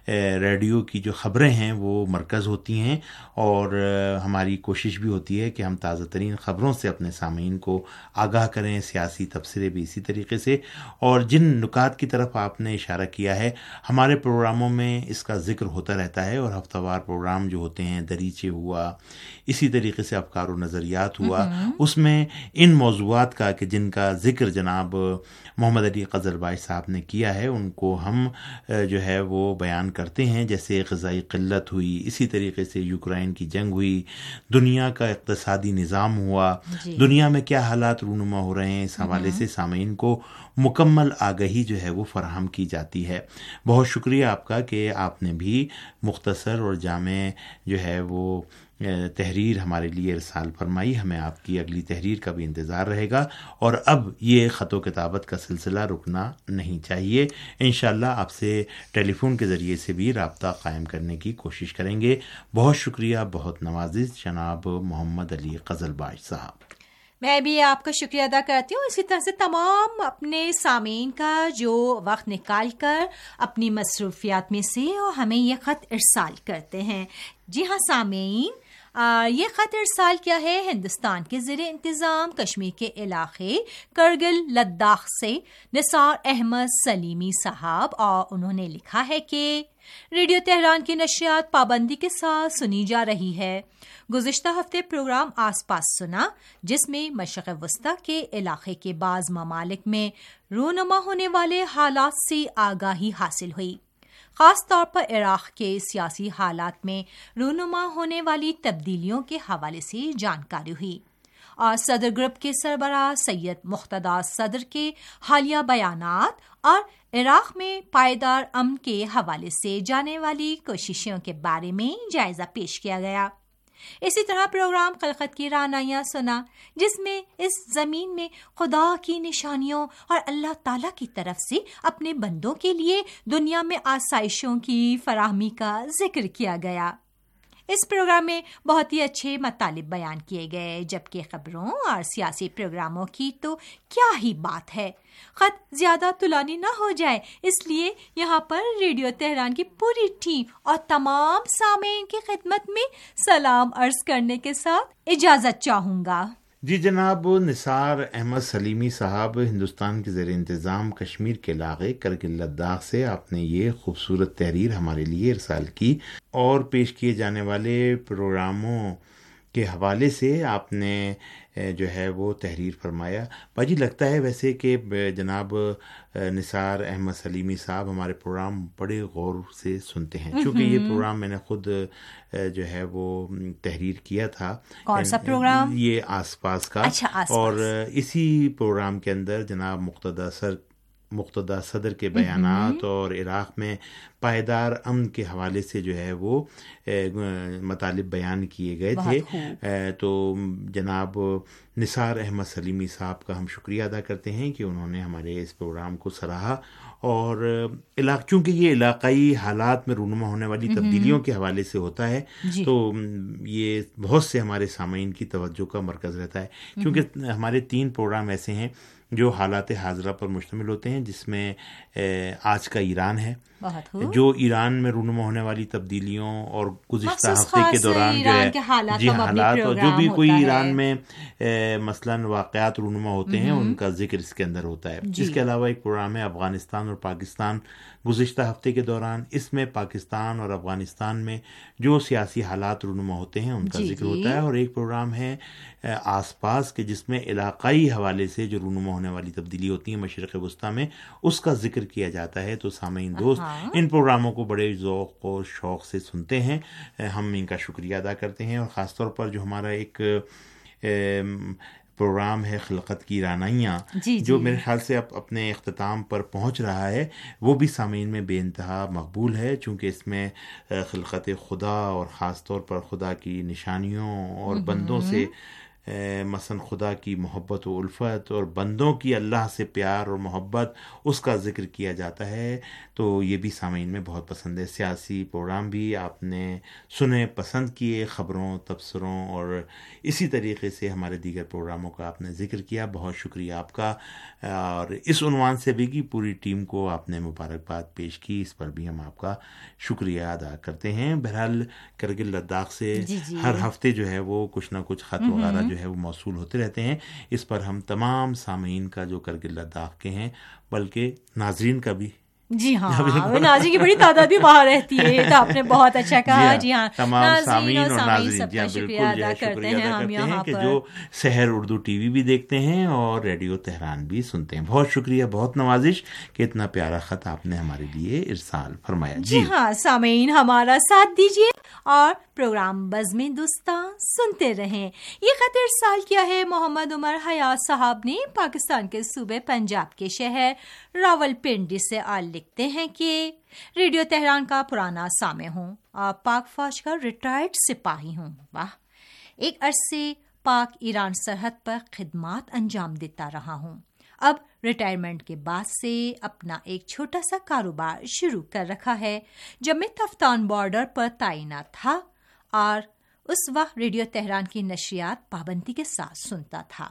ریڈیو کی جو خبریں ہیں وہ مرکز ہوتی ہیں، اور ہماری کوشش بھی ہوتی ہے کہ ہم تازہ ترین خبروں سے اپنے سامعین کو آگاہ کریں، سیاسی تبصرے بھی اسی طریقے سے. اور جن نکات کی طرف آپ نے اشارہ کیا ہے، ہمارے پروگراموں میں اس کا ذکر ہوتا رہتا ہے، اور ہفتہ وار پروگرام جو ہوتے ہیں، دریچے ہوا، اسی طریقے سے افکار و نظریات ہوا، اس میں ان موضوعات کا کہ جن کا ذکر جناب محمد علی قزل باش صاحب نے کیا ہے، ان کو ہم جو ہے وہ بیان کرتے ہیں. جیسے غذائی قلت ہوئی، اسی طریقے سے یوکرائن کی جنگ ہوئی، دنیا کا اقتصادی نظام ہوا، جی. دنیا میں کیا حالات رونما ہو رہے ہیں، اس حوالے سے سامعین کو مکمل آگہی جو ہے وہ فراہم کی جاتی ہے. بہت شکریہ آپ کا کہ آپ نے بھی مختصر اور جامع جو ہے وہ تحریر ہمارے لیے ارسال فرمائی. ہمیں آپ کی اگلی تحریر کا بھی انتظار رہے گا، اور اب یہ خط و کتابت کا سلسلہ رکنا نہیں چاہیے. انشاءاللہ آپ سے ٹیلی فون کے ذریعے سے بھی رابطہ قائم کرنے کی کوشش کریں گے. بہت شکریہ، بہت نوازش جناب محمد علی قزل باش صاحب. میں بھی آپ کا شکریہ ادا کرتی ہوں، اسی طرح سے تمام اپنے سامعین کا جو وقت نکال کر اپنی مصروفیات میں سے ہمیں یہ خط ارسال کرتے ہیں. جی ہاں سامعین، آ, یہ خط ارسال کیا ہے ہندوستان کے زیر انتظام کشمیر کے علاقے کرگل لداخ سے نثار احمد سلیمی صاحب، اور انہوں نے لکھا ہے کہ ریڈیو تہران کی نشریات پابندی کے ساتھ سنی جا رہی ہے. گزشتہ ہفتے پروگرام آس پاس سنا، جس میں مشرق وسطی کے علاقے کے بعض ممالک میں رونما ہونے والے حالات سے آگاہی حاصل ہوئی. خاص طور پر عراق کے سیاسی حالات میں رونما ہونے والی تبدیلیوں کے حوالے سے جانکاری ہوئی، اور صدر گروپ کے سربراہ سید مقتدی صدر کے حالیہ بیانات اور عراق میں پائیدار امن کے حوالے سے جانے والی کوششوں کے بارے میں جائزہ پیش کیا گیا. اسی طرح پروگرام خلقت کی رانائیاں سنا، جس میں اس زمین میں خدا کی نشانیوں اور اللہ تعالیٰ کی طرف سے اپنے بندوں کے لیے دنیا میں آسائشوں کی فراہمی کا ذکر کیا گیا. اس پروگرام میں بہت ہی اچھے مطالب بیان کیے گئے، جبکہ خبروں اور سیاسی پروگراموں کی تو کیا ہی بات ہے. خط زیادہ طولانی نہ ہو جائے، اس لیے یہاں پر ریڈیو تہران کی پوری ٹیم اور تمام سامعین کی خدمت میں سلام عرض کرنے کے ساتھ اجازت چاہوں گا. جی جناب نثار احمد سلیمی صاحب، ہندوستان کے زیر انتظام کشمیر کے علاقے کرگل لداخ سے آپ نے یہ خوبصورت تحریر ہمارے لیے ارسال کی، اور پیش کیے جانے والے پروگراموں کے حوالے سے آپ نے جو ہے وہ تحریر فرمایا. باجی لگتا ہے ویسے کہ جناب نثار احمد سلیمی صاحب ہمارے پروگرام بڑے غور سے سنتے ہیں، چونکہ یہ پروگرام میں نے خود جو ہے وہ تحریر کیا تھا. کون سا پروگرام؟ یہ آس پاس کا. اچھا آس پاس. اور اسی پروگرام کے اندر جناب مقتدی سر مقتدی صدر کے بیانات اور عراق میں پائیدار امن کے حوالے سے جو ہے وہ مطالب بیان کیے گئے تھے. تو جناب نثار احمد سلیمی صاحب کا ہم شکریہ ادا کرتے ہیں کہ انہوں نے ہمارے اس پروگرام کو سراہا، اور علاق چونکہ یہ علاقائی حالات میں رونما ہونے والی تبدیلیوں کے حوالے سے ہوتا ہے، تو یہ بہت سے ہمارے سامعین کی توجہ کا مرکز رہتا ہے، کیونکہ ہمارے تین پروگرام ایسے ہیں جو حالات حاضرہ پر مشتمل ہوتے ہیں، جس میں آج کا ایران ہے، جو ایران میں رونما ہونے والی تبدیلیوں اور گزشتہ ہفتے کے دوران جو ایران ہے کے حالات جی حالات اور جو بھی کوئی ایران میں مثلا واقعات رونما ہوتے ہیں ان کا ذکر اس کے اندر ہوتا ہے. اس کے علاوہ ایک پروگرام ہے افغانستان اور پاکستان گزشتہ ہفتے کے دوران. اس میں پاکستان اور افغانستان میں جو سیاسی حالات رونما ہوتے ہیں ان کا ذکر ہوتا ہے. اور ایک پروگرام ہے آس پاس کے جس میں علاقائی حوالے سے جو رونما ہونے والی تبدیلی ہوتی ہیں مشرق وسطیٰ میں اس کا ذکر کیا جاتا ہے. تو سامعین دوست ان پروگراموں کو بڑے ذوق اور شوق سے سنتے ہیں. ہم ان کا شکریہ ادا کرتے ہیں. اور خاص طور پر جو ہمارا ایک پروگرام ہے خلقت کی رانائیاں جی جو جی. میرے خیال سے اب اپنے اختتام پر پہنچ رہا ہے وہ بھی سامعین میں بے انتہا مقبول ہے چونکہ اس میں خلقت خدا اور خاص طور پر خدا کی نشانیوں اور بندوں سے مثلا خدا کی محبت و الفت اور بندوں کی اللہ سے پیار اور محبت اس کا ذکر کیا جاتا ہے. تو یہ بھی سامعین میں بہت پسند ہے. سیاسی پروگرام بھی آپ نے سنے پسند کیے, خبروں تبصروں اور اسی طریقے سے ہمارے دیگر پروگراموں کا آپ نے ذکر کیا. بہت شکریہ آپ کا. اور اس عنوان سے بھی کہ پوری ٹیم کو آپ نے مبارکباد پیش کی, اس پر بھی ہم آپ کا شکریہ ادا کرتے ہیں. بہرحال کرگل لداخ سے جی جی. ہر ہفتے جو ہے وہ کچھ نہ کچھ خط وغیرہ جو ہے وہ موصول ہوتے رہتے ہیں. اس پر ہم تمام سامعین کا جو کرگل لداخ کے ہیں بلکہ ناظرین کا بھی جی ہاں ناظرین کی بڑی تعداد بھی وہاں رہتی ہے تو آپ نے بہت اچھا کہا. جی ہاں تمام سامعین اور ناظرین جی بالکل ادا کرتے ہیں ہم یہاں کہ جو سحر اردو ٹی وی بھی دیکھتے ہیں اور ریڈیو تہران بھی سنتے ہیں. بہت شکریہ, بہت نوازش کہ اتنا پیارا خط آپ نے ہمارے لیے ارسال فرمایا. جی ہاں سامعین ہمارا ساتھ دیجیے اور پروگرام بزم دوستاں سنتے رہیں. یہ خط ارسال کیا ہے محمد عمر حیات صاحب نے پاکستان کے صوبے پنجاب کے شہر راول پنڈی سے. آل لکھتے ہیں کہ ریڈیو تہران کا پرانا سامع ہوں, آپ پاک فوج کا ریٹائرڈ سپاہی ہوں. واہ, ایک عرصے پاک ایران سرحد پر خدمات انجام دیتا رہا ہوں. اب ریٹائرمنٹ کے بعد سے اپنا ایک چھوٹا سا کاروبار شروع کر رکھا ہے. جب میں تفتان بارڈر پر تعینات تھا اور اس وقت ریڈیو تہران کی نشریات پابندی کے ساتھ سنتا تھا.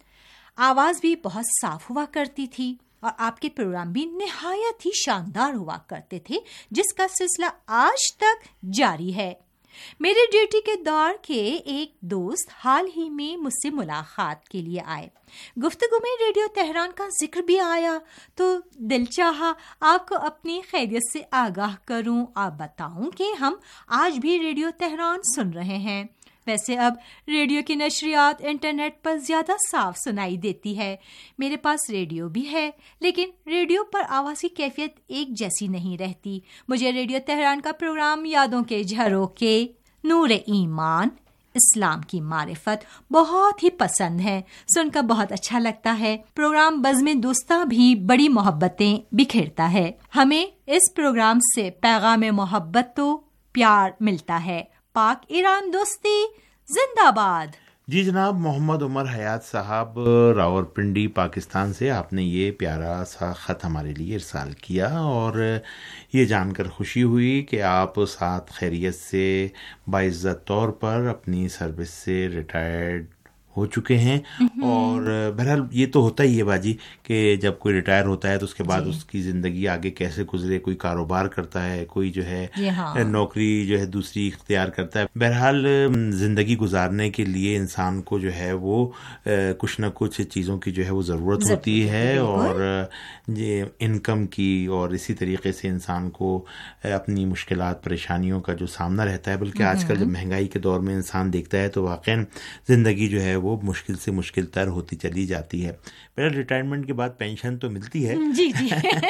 آواز بھی بہت صاف ہوا کرتی تھی اور آپ کے پروگرام بھی نہایت ہی شاندار ہوا کرتے تھے جس کا سلسلہ آج تک جاری ہے. میرے ڈیوٹی کے دور کے ایک دوست حال ہی میں مجھ سے ملاقات کے لیے آئے. گفتگو میں ریڈیو تہران کا ذکر بھی آیا تو دل چاہا آپ کو اپنی خیریت سے آگاہ کروں اور بتاؤں کہ ہم آج بھی ریڈیو تہران سن رہے ہیں. ویسے اب ریڈیو کی نشریات انٹرنیٹ پر زیادہ صاف سنائی دیتی ہے. میرے پاس ریڈیو بھی ہے لیکن ریڈیو پر آواز کی کیفیت ایک جیسی نہیں رہتی. مجھے ریڈیو تہران کا پروگرام یادوں کے جھروکے, نور ایمان, اسلام کی معرفت بہت ہی پسند ہے. سن کر بہت اچھا لگتا ہے. پروگرام بزم دوستاں بھی بڑی محبتیں بکھیرتا ہے. ہمیں اس پروگرام سے پیغام محبت تو پیار ملتا ہے. پاک ایران دوستی زندہ باد. جی جناب, محمد عمر حیات صاحب راول پنڈی پاکستان سے آپ نے یہ پیارا سا خط ہمارے لیے ارسال کیا اور یہ جان کر خوشی ہوئی کہ آپ ساتھ خیریت سے باعزت طور پر اپنی سروس سے ریٹائرڈ ہو چکے ہیں. اور بہرحال یہ تو ہوتا ہی ہے باجی کہ جب کوئی ریٹائر ہوتا ہے تو اس کے بعد اس کی زندگی آگے کیسے گزرے, کوئی کاروبار کرتا ہے, کوئی جو ہے نوکری جو ہے دوسری اختیار کرتا ہے. بہرحال زندگی گزارنے کے لیے انسان کو جو ہے وہ کچھ نہ کچھ چیزوں کی جو ہے وہ ضرورت ہوتی ہے اور یہ انکم کی, اور اسی طریقے سے انسان کو اپنی مشکلات پریشانیوں کا جو سامنا رہتا ہے. بلکہ آج کل جب مہنگائی کے دور میں انسان دیکھتا ہے تو واقعا زندگی جو ہے وہ مشکل سے مشکل تر ہوتی چلی جاتی ہے. پہلے ریٹائرمنٹ کے بعد پینشن تو ملتی ہے جی جی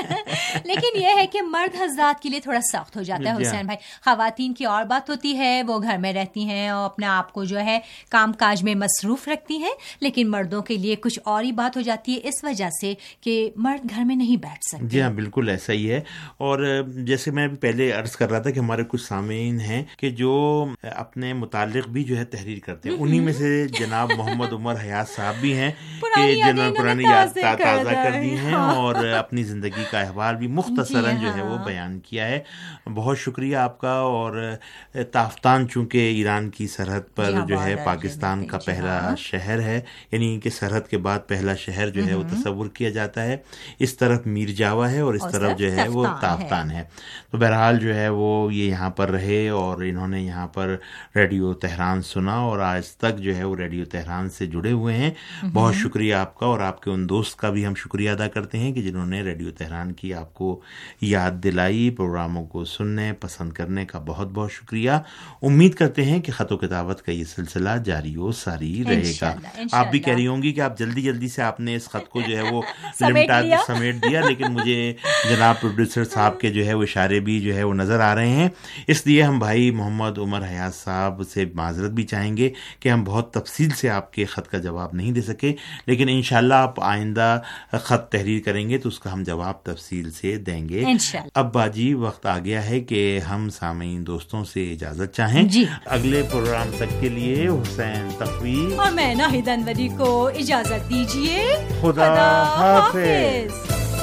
لیکن یہ ہے کہ مرد حضرات کے لیے تھوڑا سخت ہو جاتا ہے حسین بھائی. خواتین کی اور بات ہوتی ہے, وہ گھر میں رہتی ہیں اور اپنے آپ کو جو ہے کام کاج میں مصروف رکھتی ہیں, لیکن مردوں کے لیے کچھ اور ہی بات ہو جاتی ہے اس وجہ سے کہ مرد گھر میں نہیں بیٹھ سکتے. جی ہاں بالکل ایسا ہی ہے. اور جیسے میں پہلے عرض کر رہا تھا کہ ہمارے کچھ سامعین ہیں کہ جو اپنے متعلق بھی جو ہے تحریر کرتے ہیں, انہی میں سے جناب محمد عمر حیات صاحب بھی ہیں کہ جنہوں نے پرانی یاد تازہ کر دی ہیں اور اپنی زندگی کا احوال بھی مختصراً جو ہے وہ بیان کیا ہے. بہت شکریہ آپ کا. اور تافتان چونکہ ایران کی سرحد پر جو ہے پاکستان کا پہلا شہر ہے، یعنی کہ سرحد کے بعد پہلا شہر جو ہے وہ تصور کیا جاتا ہے. اس طرف میر جاوا ہے اور اس طرف جو ہے وہ تافتان ہے. تو بہرحال جو ہے وہ یہ یہاں پر رہے اور انہوں نے یہاں پر ریڈیو تہران سنا اور آج تک جو ہے وہ ریڈیو تہران سے جڑے ہوئے ہیں. بہت شکریہ آپ کا. اور آپ کے ان دوست کا بھی ہم شکریہ ادا کرتے ہیں کہ جنہوں نے ریڈیو تہران کی آپ کو یاد دلائی. پروگراموں کو سننے پسند کرنے کا بہت بہت شکریہ. امید کرتے ہیں کہ خط و کتابت کا یہ سلسلہ جاری و ساری رہے گا. آپ بھی کہہ رہی ہوں گی کہ آپ جلدی جلدی سے آپ نے اس خط کو جو ہے وہ سمیٹ دیا، لیکن مجھے جناب پروڈیوسر صاحب کے جو ہے وہ اشارے بھی جو ہے وہ نظر آ رہے ہیں. اس لیے ہم بھائی محمد عمر حیات صاحب سے معذرت بھی چاہیں گے کہ ہم بہت تفصیل سے آپ کے خط کا جواب نہیں دے سکے، لیکن انشاءاللہ آپ آئندہ خط تحریر کریں گے تو اس کا ہم جواب تفصیل سے دیں گے. اب باجی وقت آ گیا ہے کہ ہم سامعین دوستوں سے اجازت چاہیں. جی. اگلے پروگرام تک کے لیے حسین تقوی اور میں ناہید انوری کو اجازت دیجیے. خدا حافظ.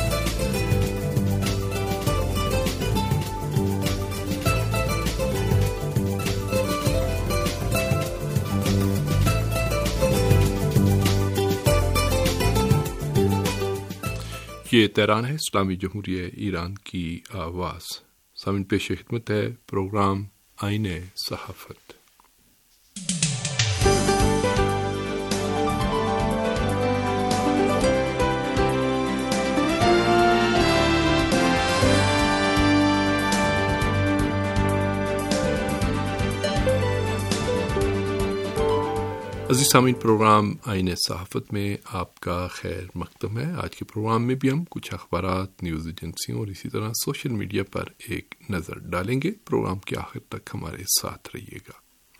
یہ تہران ہے، اسلامی جمہوریہ ایران کی آواز. سامعین پیش خدمت ہے پروگرام آئین صحافت. عزیز سامعین، پروگرام آئین صحافت میں آپ کا خیر مقدم ہے. آج کے پروگرام میں بھی ہم کچھ اخبارات، نیوز ایجنسیوں اور اسی طرح سوشل میڈیا پر ایک نظر ڈالیں گے. پروگرام کے آخر تک ہمارے ساتھ رہیے گا.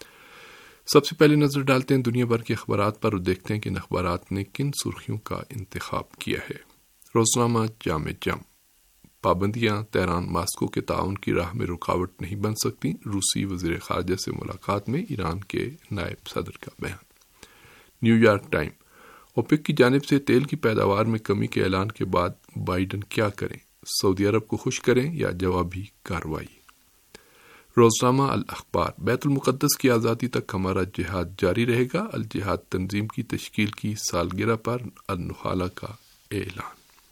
سب سے پہلے نظر ڈالتے ہیں دنیا بھر کے اخبارات پر اور دیکھتے ہیں کہ ان اخبارات نے کن سرخیوں کا انتخاب کیا ہے. روزنامہ جامع جم: پابندیاں تہران ماسکو کے تعاون کی راہ میں رکاوٹ نہیں بن سکتی. روسی وزیر خارجہ سے ملاقات میں ایران کے نائب صدر کا بیان. نیو یارک ٹائم: اوپیک کی جانب سے تیل کی پیداوار میں کمی کے اعلان کے بعد بائیڈن کیا کریں؟ سعودی عرب کو خوش کریں یا جوابی کارروائی؟ روزنامہ الاخبار: بیت المقدس کی آزادی تک ہمارا جہاد جاری رہے گا. الجہاد تنظیم کی تشکیل کی سالگرہ پر النخالہ کا اعلان.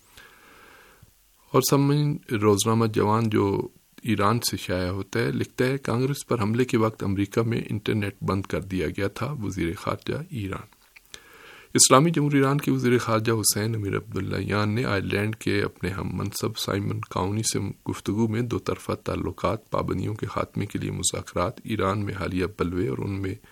اور سامعین، روزنامہ جوان جو ایران سے شائع ہوتا ہے لکھتا ہے کانگریس پر حملے کے وقت امریکہ میں انٹرنیٹ بند کر دیا گیا تھا. وزیر خارجہ ایران. اسلامی جمہوریہ ایران کے وزیر خارجہ حسین امیر عبداللہیان نے آئرلینڈ کے اپنے ہم منصب سائمن کاؤنی سے گفتگو میں دو طرفہ تعلقات، پابندیوں کے خاتمے کے لیے مذاکرات، ایران میں حالیہ بلوے اور ان میں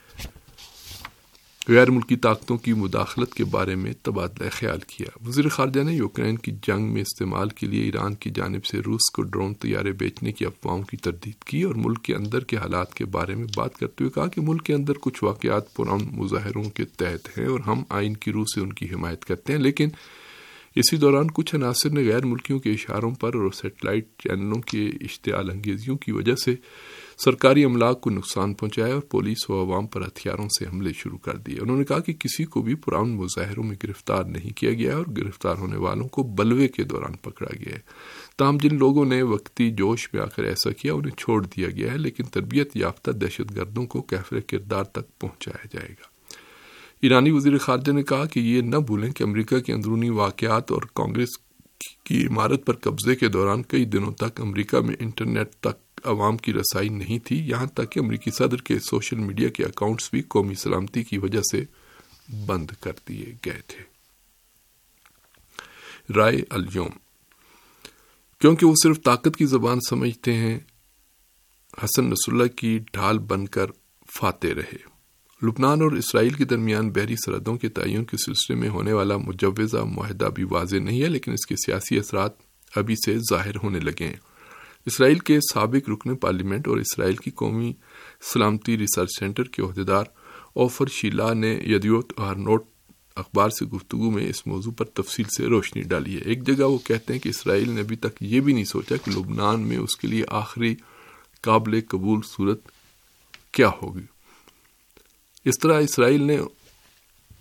غیر ملکی طاقتوں کی مداخلت کے بارے میں تبادلہ خیال کیا. وزیر خارجہ نے یوکرین کی جنگ میں استعمال کے لیے ایران کی جانب سے روس کو ڈرون طیارے بیچنے کی افواہوں کی تردید کی اور ملک کے اندر کے حالات کے بارے میں بات کرتے ہوئے کہا کہ ملک کے اندر کچھ واقعات پرامن مظاہروں کے تحت ہیں اور ہم آئین کی روح سے ان کی حمایت کرتے ہیں، لیکن اسی دوران کچھ عناصر نے غیر ملکیوں کے اشاروں پر اور سیٹلائٹ چینلوں کے اشتعال انگیزیوں کی وجہ سے سرکاری املاک کو نقصان پہنچایا اور پولیس و عوام پر ہتھیاروں سے حملے شروع کر دیے. انہوں نے کہا کہ کسی کو بھی پرامن مظاہروں میں گرفتار نہیں کیا گیا اور گرفتار ہونے والوں کو بلوے کے دوران پکڑا گیا ہے. تاہم جن لوگوں نے وقتی جوش میں آ کر ایسا کیا انہیں چھوڑ دیا گیا ہے، لیکن تربیت یافتہ دہشت گردوں کو کیفر کردار تک پہنچایا جائے گا. ایرانی وزیر خارجہ نے کہا کہ یہ نہ بھولیں کہ امریکہ کے اندرونی واقعات اور کانگریس کی عمارت پر قبضے کے دوران کئی دنوں تک امریکہ میں انٹرنیٹ تک عوام کی رسائی نہیں تھی، یہاں تک کہ امریکی صدر کے سوشل میڈیا کے اکاؤنٹس بھی قومی سلامتی کی وجہ سے بند کر دیے گئے تھے. رائے الیوم: کیونکہ وہ صرف طاقت کی زبان سمجھتے ہیں، حسن نصر اللہ کی ڈھال بن کر فاتح رہے. لبنان اور اسرائیل کے درمیان بحری سرحدوں کے تعین کے سلسلے میں ہونے والا مجوزہ معاہدہ بھی واضح نہیں ہے، لیکن اس کے سیاسی اثرات ابھی سے ظاہر ہونے لگے ہیں. اسرائیل کے سابق رکن پارلیمنٹ اور اسرائیل کی قومی سلامتی ریسرچ سینٹر کے عہدیدار اوفر شیلا نے یدیوت ہارنوٹ اخبار سے گفتگو میں اس موضوع پر تفصیل سے روشنی ڈالی ہے. ایک جگہ وہ کہتے ہیں کہ اسرائیل نے ابھی تک یہ بھی نہیں سوچا کہ لبنان میں اس کے لیے آخری قابل قبول صورت کیا ہوگی. اس طرح اسرائیل نے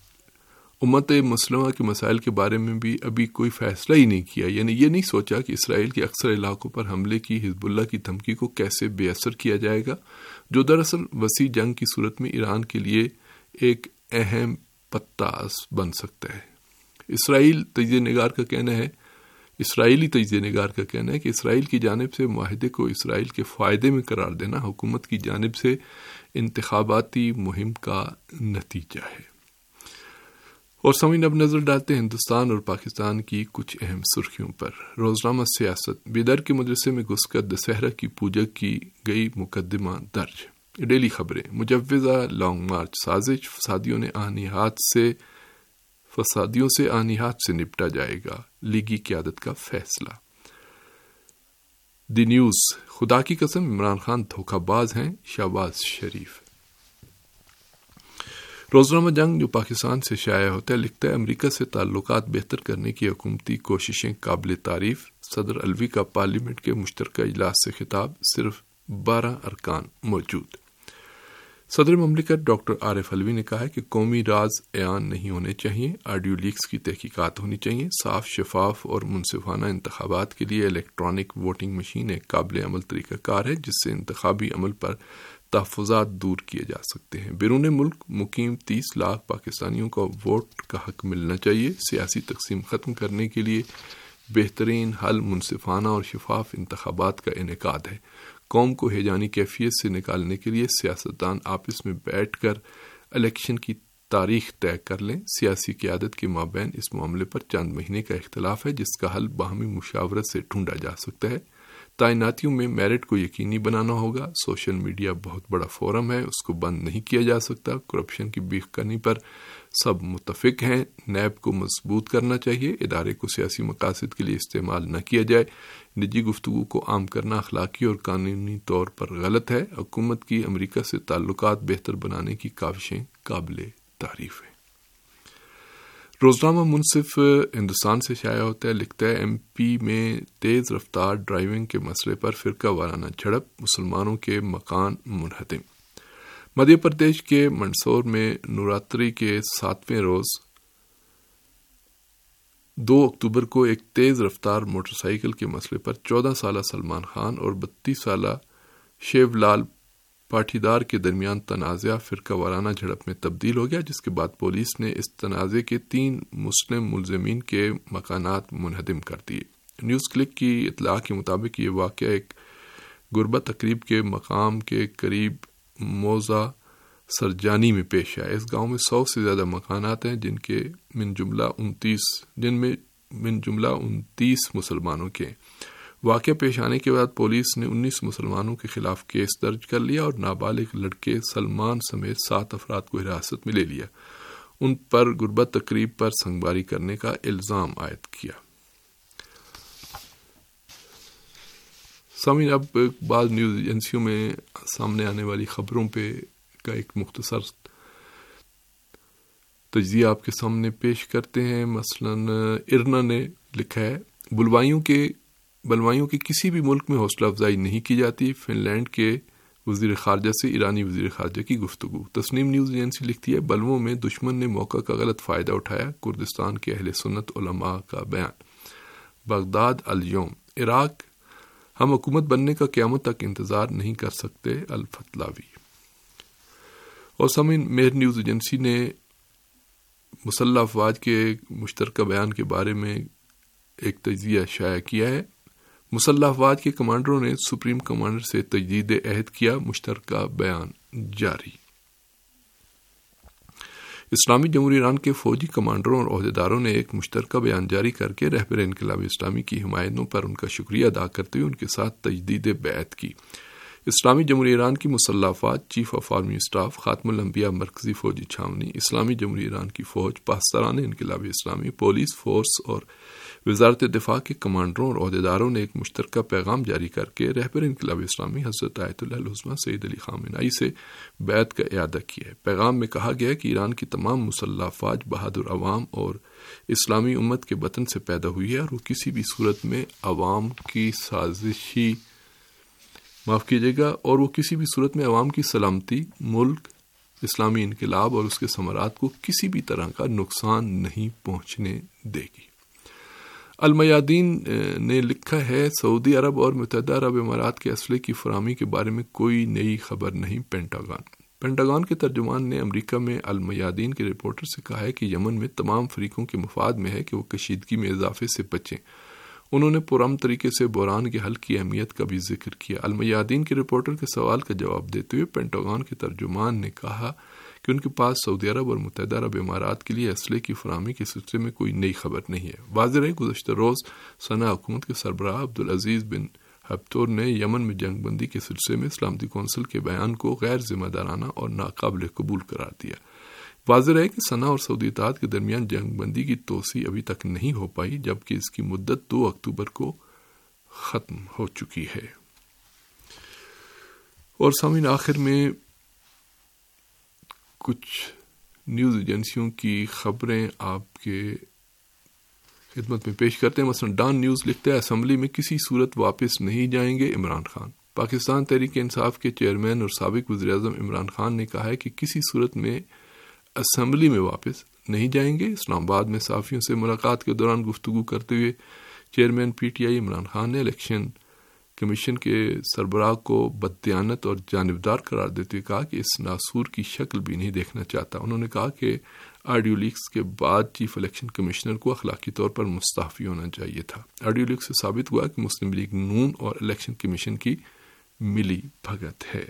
امت مسلمہ کے مسائل کے بارے میں بھی ابھی کوئی فیصلہ ہی نہیں کیا، یعنی یہ نہیں سوچا کہ اسرائیل کے اکثر علاقوں پر حملے کی حزب اللہ کی دھمکی کو کیسے بے اثر کیا جائے گا، جو دراصل وسیع جنگ کی صورت میں ایران کے لیے ایک اہم پتاس بن سکتا ہے۔ اسرائیل تجزیہ نگار کا کہنا ہے اسرائیلی تجزیہ نگار کا کہنا ہے کہ اسرائیل کی جانب سے معاہدے کو اسرائیل کے فائدے میں قرار دینا حکومت کی جانب سے انتخاباتی مہم کا نتیجہ ہے۔ اور سامعین اب نظر ڈالتے ہیں ہندوستان اور پاکستان کی کچھ اہم سرخیوں پر۔ روزنامہ سیاست، بیدر کے مدرسے میں گھس کر دسہرہ کی پوجا کی گئی مقدمہ درج۔ ڈیلی خبریں، مجوزہ لانگ مارچ سازش، فسادیوں نے آنی ہاتھ سے فسادیوں سے آنی ہاتھ سے نپٹا جائے گا، لیگی قیادت کا فیصلہ۔ دی نیوز، خدا کی قسم عمران خان دھوکہ باز ہیں، شہباز شریف۔ روزنامہ جنگ جو پاکستان سے شائع ہوتا ہے لکھتا ہے امریکہ سے تعلقات بہتر کرنے کی حکومتی کوششیں قابل تعریف۔ صدر الوی کا پارلیمنٹ کے مشترکہ اجلاس سے خطاب، صرف بارہ ارکان موجود۔ صدر مملکت ڈاکٹر عارف علوی نے کہا ہے کہ قومی راز عیان نہیں ہونے چاہیے، آڈیو لیکس کی تحقیقات ہونی چاہیے، صاف، شفاف اور منصفانہ انتخابات کے لیے الیکٹرانک ووٹنگ مشین ایک قابل عمل طریقہ کار ہے جس سے انتخابی عمل پر تحفظات دور کیے جا سکتے ہیں۔ بیرون ملک مقیم تیس لاکھ پاکستانیوں کو ووٹ کا حق ملنا چاہیے۔ سیاسی تقسیم ختم کرنے کے لیے بہترین حل منصفانہ اور شفاف انتخابات کا انعقاد ہے۔ قوم کو ہیجانی کیفیت سے نکالنے کے لیے سیاستدان آپس میں بیٹھ کر الیکشن کی تاریخ طے کر لیں۔ سیاسی قیادت کے مابین اس معاملے پر چند مہینے کا اختلاف ہے جس کا حل باہمی مشاورت سے ڈھونڈا جا سکتا ہے۔ تعیناتیوں میں میرٹ کو یقینی بنانا ہوگا۔ سوشل میڈیا بہت بڑا فورم ہے، اس کو بند نہیں کیا جا سکتا۔ کرپشن کی بیخ کرنی پر سب متفق ہیں۔ نیب کو مضبوط کرنا چاہیے، ادارے کو سیاسی مقاصد کے لیے استعمال نہ کیا جائے۔ نجی گفتگو کو عام کرنا اخلاقی اور قانونی طور پر غلط ہے۔ حکومت کی امریکہ سے تعلقات بہتر بنانے کی کاوشیں قابل تعریف ہیں۔ روزنامہ منصف ہندوستان سے شائع ہوتا ہے لکھتا ہے ایم پی میں تیز رفتار ڈرائیونگ کے مسئلے پر فرقہ وارانہ جھڑپ، مسلمانوں کے مکان منہدم۔ مدھیہ پردیش کے منڈسور میں نوراتری کے ساتویں روز دو اکتوبر کو ایک تیز رفتار موٹر سائیکل کے مسئلے پر چودہ سالہ سلمان خان اور بتیس سالہ شیو لال پاٹھیدار کے درمیان تنازعہ فرقہ وارانہ جھڑپ میں تبدیل ہو گیا، جس کے بعد پولیس نے اس تنازع کے تین مسلم ملزمین کے مکانات منہدم کر دیے۔ نیوز کلک کی اطلاع کے مطابق یہ واقعہ ایک غربہ تقریب کے مقام کے قریب موزہ سرجانی میں پیش آیا۔ اس گاؤں میں سو سے زیادہ مکانات ہیں جن کے من جملہ انتیس جن میں من جملہ انتیس مسلمانوں کے ہیں۔ واقعہ پیش آنے کے بعد پولیس نے انیس مسلمانوں کے خلاف کیس درج کر لیا اور نابالغ لڑکے سلمان سمیت سات افراد کو حراست میں لے لیا۔ ان پر غربت تقریب پر سنگباری کرنے کا الزام عائد کیا۔ سامعین اب بعض نیوز ایجنسیوں میں سامنے آنے والی خبروں پہ کا ایک مختصر تجزیہ آپ کے سامنے پیش کرتے ہیں۔ مثلاً ارنا نے لکھا ہے بلوائیوں کے بلوائیوں کے کسی بھی ملک میں حوصلہ افزائی نہیں کی جاتی، فن لینڈ کے وزیر خارجہ سے ایرانی وزیر خارجہ کی گفتگو۔ تسنیم نیوز ایجنسی لکھتی ہے بلووں میں دشمن نے موقع کا غلط فائدہ اٹھایا، کردستان کے اہل سنت علماء کا بیان۔ بغداد الیوم، عراق ہم حکومت بننے کا قیامت تک انتظار نہیں کر سکتے، الفتلاوی۔ اور سامعین مہر نیوز ایجنسی نے مسلح افواج کے مشترکہ بیان کے بارے میں ایک تجزیہ شائع کیا ہے۔ مسلح افواج کے کمانڈروں نے سپریم کمانڈر سے تجدید عہد کیا، مشترکہ بیان جاری۔ اسلامی جمہوریہ ایران کے فوجی کمانڈروں اور عہدیداروں نے ایک مشترکہ بیان جاری کر کے رہبر انقلاب اسلامی کی حمایتوں پر ان کا شکریہ ادا کرتے ہوئے ان کے ساتھ تجدید بیعت کی۔ اسلامی جمہوریہ ایران کی مسلح افواج، چیف آف آرمی اسٹاف، خاتم الانبیاء مرکزی فوجی چھاونی، اسلامی جمہوریہ ایران کی فوج، پاسداران انقلاب اسلامی، پولیس فورس اور وزارت دفاع کے کمانڈروں اور عہدیداروں نے ایک مشترکہ پیغام جاری کر کے رہبر انقلاب اسلامی حضرت آیت اللہ العظمیٰ سید علی خامنہئی سے بیعت کا اعادہ کیا ہے۔ پیغام میں کہا گیا کہ ایران کی تمام مسلح افواج بہادر عوام اور اسلامی امت کے وطن سے پیدا ہوئی ہے اور وہ کسی بھی صورت میں عوام کی سازشی معاف کیجیے گا اور وہ کسی بھی صورت میں عوام کی سلامتی، ملک، اسلامی انقلاب اور اس کے ثمرات کو کسی بھی طرح کا نقصان نہیں پہنچنے دے گی۔ المیادین نے لکھا ہے، سعودی عرب اور متحدہ عرب امارات کے اسلحے کی فراہمی کے بارے میں کوئی نئی خبر نہیں۔ پینٹاگان پینٹاگان کے ترجمان نے امریکہ میں المیادین کے رپورٹر سے کہا ہے کہ یمن میں تمام فریقوں کے مفاد میں ہے کہ وہ کشیدگی میں اضافے سے بچیں۔ انہوں نے پرامن طریقے سے بحران کے حل کی اہمیت کا بھی ذکر کیا۔ المیادین کے رپورٹر کے سوال کا جواب دیتے ہوئے پینٹاگان کے ترجمان نے کہا کہ ان کے پاس سعودی عرب اور متحدہ عرب امارات کے لیے اسلحے کی فراہمی کے سلسلے میں کوئی نئی خبر نہیں ہے۔ واضح ہے گزشتہ روز صنع حکومت کے سربراہ عبدالعزیز بن ہفتور نے یمن میں جنگ بندی کے سلسلے میں سلامتی کونسل کے بیان کو غیر ذمہ دارانہ اور ناقابل قبول قرار دیا۔ واضح ہے کہ صنع اور سعودی اتحاد کے درمیان جنگ بندی کی توسیع ابھی تک نہیں ہو پائی، جبکہ اس کی مدت دو اکتوبر کو ختم ہو چکی ہے۔ اور سامعین، آخر میں کچھ نیوز ایجنسیوں کی خبریں آپ کے خدمت میں پیش کرتے ہیں۔ مثلا ڈان نیوز لکھتا ہے، اسمبلی میں کسی صورت واپس نہیں جائیں گے عمران خان۔ پاکستان تحریک انصاف کے چیئرمین اور سابق وزیر اعظم عمران خان نے کہا ہے کہ کسی صورت میں اسمبلی میں واپس نہیں جائیں گے۔ اسلام آباد میں صحافیوں سے ملاقات کے دوران گفتگو کرتے ہوئے chairman P T I Imran Khan نے الیکشن کمیشن کے سربراہ کو بددیانت اور جانبدار قرار دیتے ہوئے کہا کہ اس ناسور کی شکل بھی نہیں دیکھنا چاہتا۔ انہوں نے کہا کہ آڈیو لیکس کے بعد چیف الیکشن کمشنر کو اخلاقی طور پر مستعفی ہونا چاہیے تھا۔ آڈیو لیکس سے ثابت ہوا کہ مسلم لیگ نون اور الیکشن کمیشن کی ملی بھگت ہے۔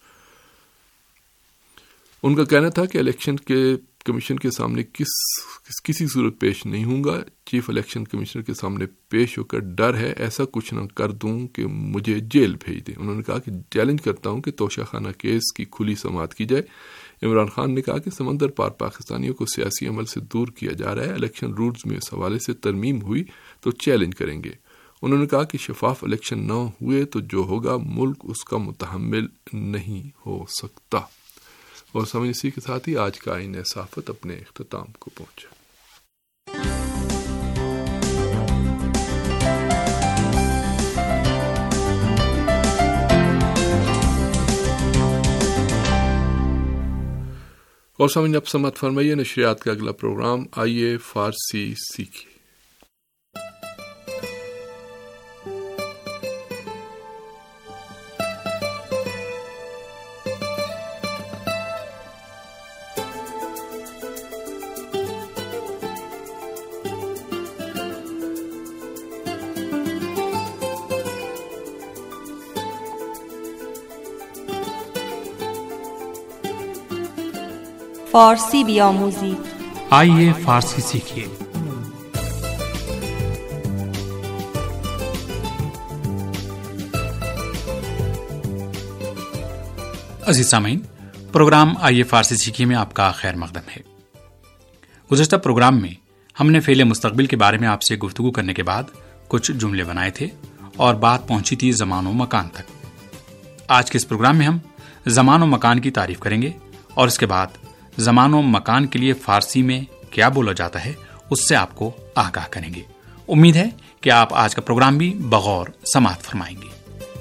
ان کا کہنا تھا کہ الیکشن کے کمیشن کے سامنے کس, کس کسی صورت پیش نہیں ہوں گا۔ چیف الیکشن کمشنر کے سامنے پیش ہو کر ڈر ہے ایسا کچھ نہ کر دوں کہ مجھے جیل بھیج دیں۔ انہوں نے کہا کہ چیلنج کرتا ہوں کہ توشہ خانہ کیس کی کھلی سماعت کی جائے۔ عمران خان نے کہا کہ سمندر پار پاکستانیوں کو سیاسی عمل سے دور کیا جا رہا ہے، الیکشن رولز میں اس حوالے سے ترمیم ہوئی تو چیلنج کریں گے۔ انہوں نے کہا کہ شفاف الیکشن نہ ہوئے تو جو ہوگا ملک اس کا متحمل نہیں ہو سکتا۔ اور سمجھ اسی کے ساتھ ہی آج کا آئین صحافت اپنے اختتام کو پہنچا۔ اور سمجھ اب سمت فرمائیے نشریات کا اگلا پروگرام آئیے فارسی سیکھیے۔ فارسی بیاموزید، آئیے فارسی سیکھیے۔ عزیز سامعین، پروگرام آئیے فارسی سیکھیے میں آپ کا خیر مقدم ہے۔ گزشتہ پروگرام میں ہم نے فعل مستقبل کے بارے میں آپ سے گفتگو کرنے کے بعد کچھ جملے بنائے تھے اور بات پہنچی تھی زمان و مکان تک۔ آج کے اس پروگرام میں ہم زمان و مکان کی تعریف کریں گے اور اس کے بعد زمان و مکان کے لیے فارسی میں کیا بولا جاتا ہے اس سے آپ کو آگاہ کریں گے۔ امید ہے کہ آپ آج کا پروگرام بھی بغور سماعت فرمائیں گے۔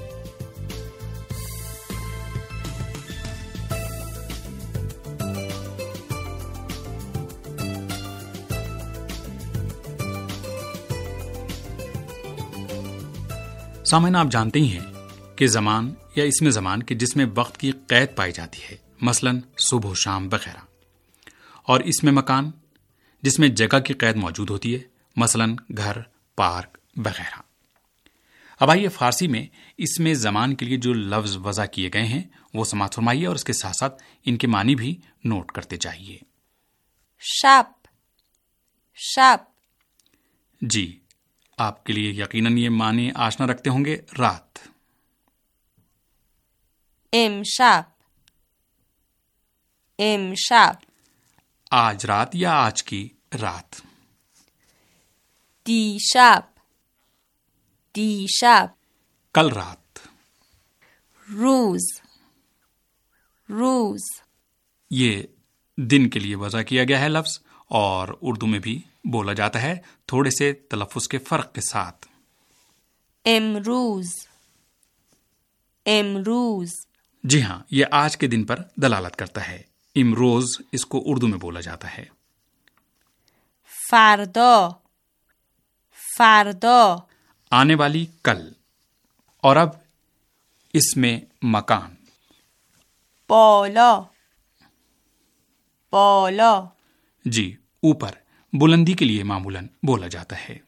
سامعین، آپ جانتے ہی ہیں کہ زمان یا اسم زمان کے جس میں وقت کی قید پائی جاتی ہے، مثلا صبح و شام وغیرہ، اور اس میں مکان جس میں جگہ کی قید موجود ہوتی ہے، مثلا گھر، پارک وغیرہ۔ اب آئیے فارسی میں اس میں زمان کے لیے جو لفظ وضع کیے گئے ہیں وہ سماعت فرمائیے اور اس کے ساتھ ساتھ ان کے معنی بھی نوٹ کرتے جائیے۔ شب، شب، جی آپ کے لیے یقیناً یہ معنی آشنا رکھتے ہوں گے، رات۔ امشب، امشب، آج رات یا آج کی رات۔ دیشب، دیشب، کل رات۔ روز، روز، یہ دن کے لیے وضع کیا گیا ہے لفظ، اور اردو میں بھی بولا جاتا ہے تھوڑے سے تلفظ کے فرق کے ساتھ۔ امروز، امروز، جی ہاں، یہ آج کے دن پر دلالت کرتا ہے۔ امروز اس کو اردو میں بولا جاتا ہے. فردا فردا آنے والی کل. اور اب اس میں مکان. بالا بالا جی اوپر، بلندی کے لیے معمولاً بولا جاتا ہے.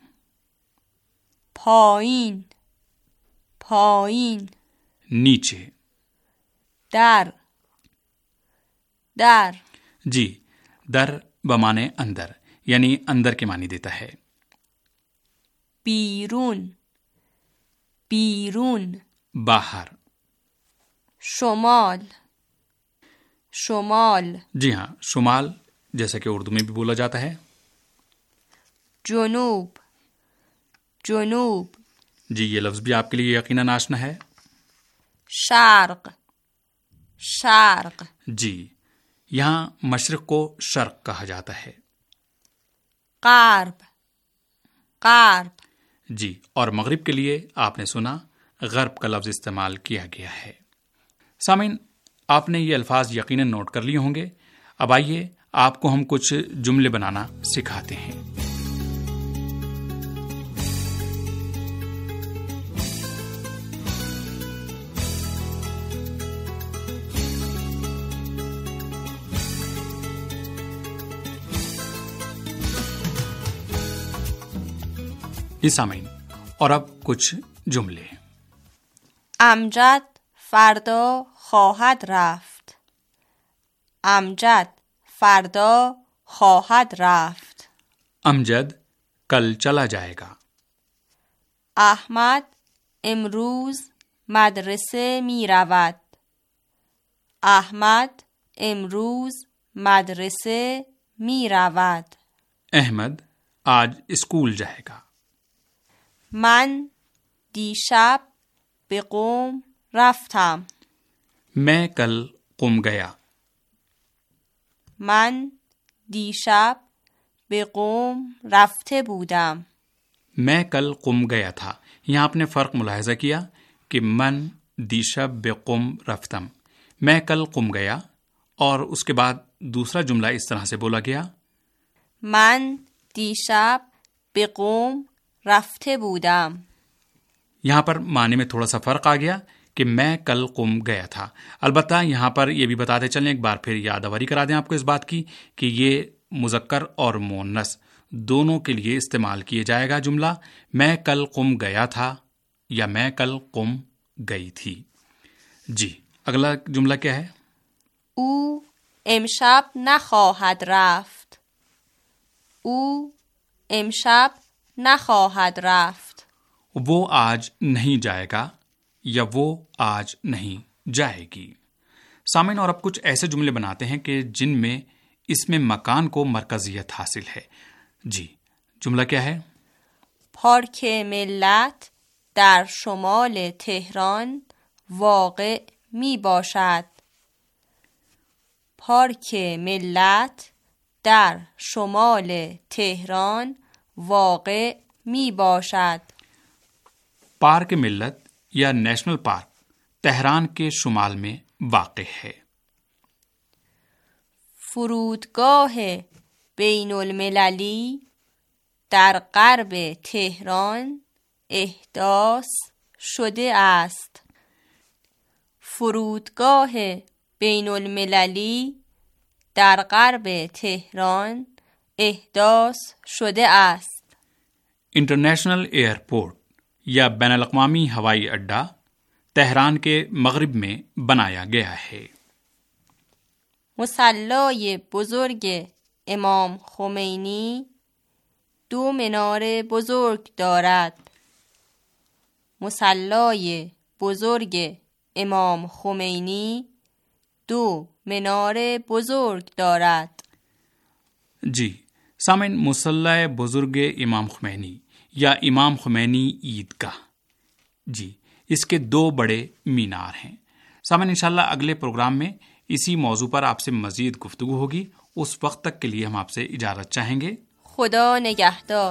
پایین پایین نیچے. در در جی در بمانے اندر، یعنی اندر کے معنی دیتا ہے. بیرون بیرون باہر. شمال شمال جی ہاں، شمال جیسا کہ اردو میں بھی بولا جاتا ہے. جنوب جنوب جی یہ لفظ بھی آپ کے لیے یقیناً آشنا ہے. شرق شرق جی یہاں مشرق کو شرق کہا جاتا ہے. غرب غرب جی اور مغرب کے لیے آپ نے سنا غرب کا لفظ استعمال کیا گیا ہے. سامعین، آپ نے یہ الفاظ یقیناً نوٹ کر لیے ہوں گے. اب آئیے آپ کو ہم کچھ جملے بنانا سکھاتے ہیں. یہ سامعین، اور اب کچھ جملے. امجد فردا خواهد رفت. امجد فردا خواهد رفت. امجد کل چلا جائے گا. احمد امروز مدرسه می رود. احمد امروز مدرسه می رود. احمد آج اسکول جائے گا. من دیشب به قم رفتم. میں کل قم گیا. من دیشب به قم رفته بودم. میں کل قم گیا تھا. یہاں آپ نے فرق ملاحظہ کیا کہ من دیشب به قم رفتم، میں کل قم گیا، اور اس کے بعد دوسرا جملہ اس طرح سے بولا گیا، من دیشب به قم رفته بودم. یہاں پر معنی میں تھوڑا سا فرق آ گیا کہ میں کل قم گیا تھا. البتہ یہاں پر یہ بھی بتاتے چلیں، ایک بار پھر یادآوری کرا دیں آپ کو اس بات کی کہ یہ مذکر اور مؤنث دونوں کے لیے استعمال کیے جائے گا جملہ میں کل قم گیا تھا یا میں کل قم گئی تھی. جی اگلا جملہ کیا ہے؟ او امشب نخواهد رفت. او امشب نخواهد رفت. وہ آج نہیں جائے گا یا وہ آج نہیں جائے گی. سامعین، اور اب کچھ ایسے جملے بناتے ہیں کہ جن میں اس میں مکان کو مرکزیت حاصل ہے. جی جملہ کیا ہے؟ پارک ملت در شمال تهران واقع می باشد. پارک ملت در شمال تهران واقع می باشد. پارک ملت یا نیشنل پارک تہران کے شمال میں واقع ہے. فرودگاه بین المللی در غرب تهران احداث شده است. فرودگاه بین المللی در غرب تهران احداث شده است. انٹرنیشنل ایئرپورٹ یا بین الاقوامی ہوائی اڈہ تہران کے مغرب میں بنایا گیا ہے. مصلی بزرگ امام خمینی دو مینار بزرگ دارد. مصلی بزرگ امام خمینی دو مینار بزرگ دارد. جی سامعین، مصلی بزرگ امام خمینی یا امام خمینی عیدگاہ، جی اس کے دو بڑے مینار ہیں. سامعین، انشاءاللہ اگلے پروگرام میں اسی موضوع پر آپ سے مزید گفتگو ہوگی. اس وقت تک کے لیے ہم آپ سے اجازت چاہیں گے. خدا نگہدار.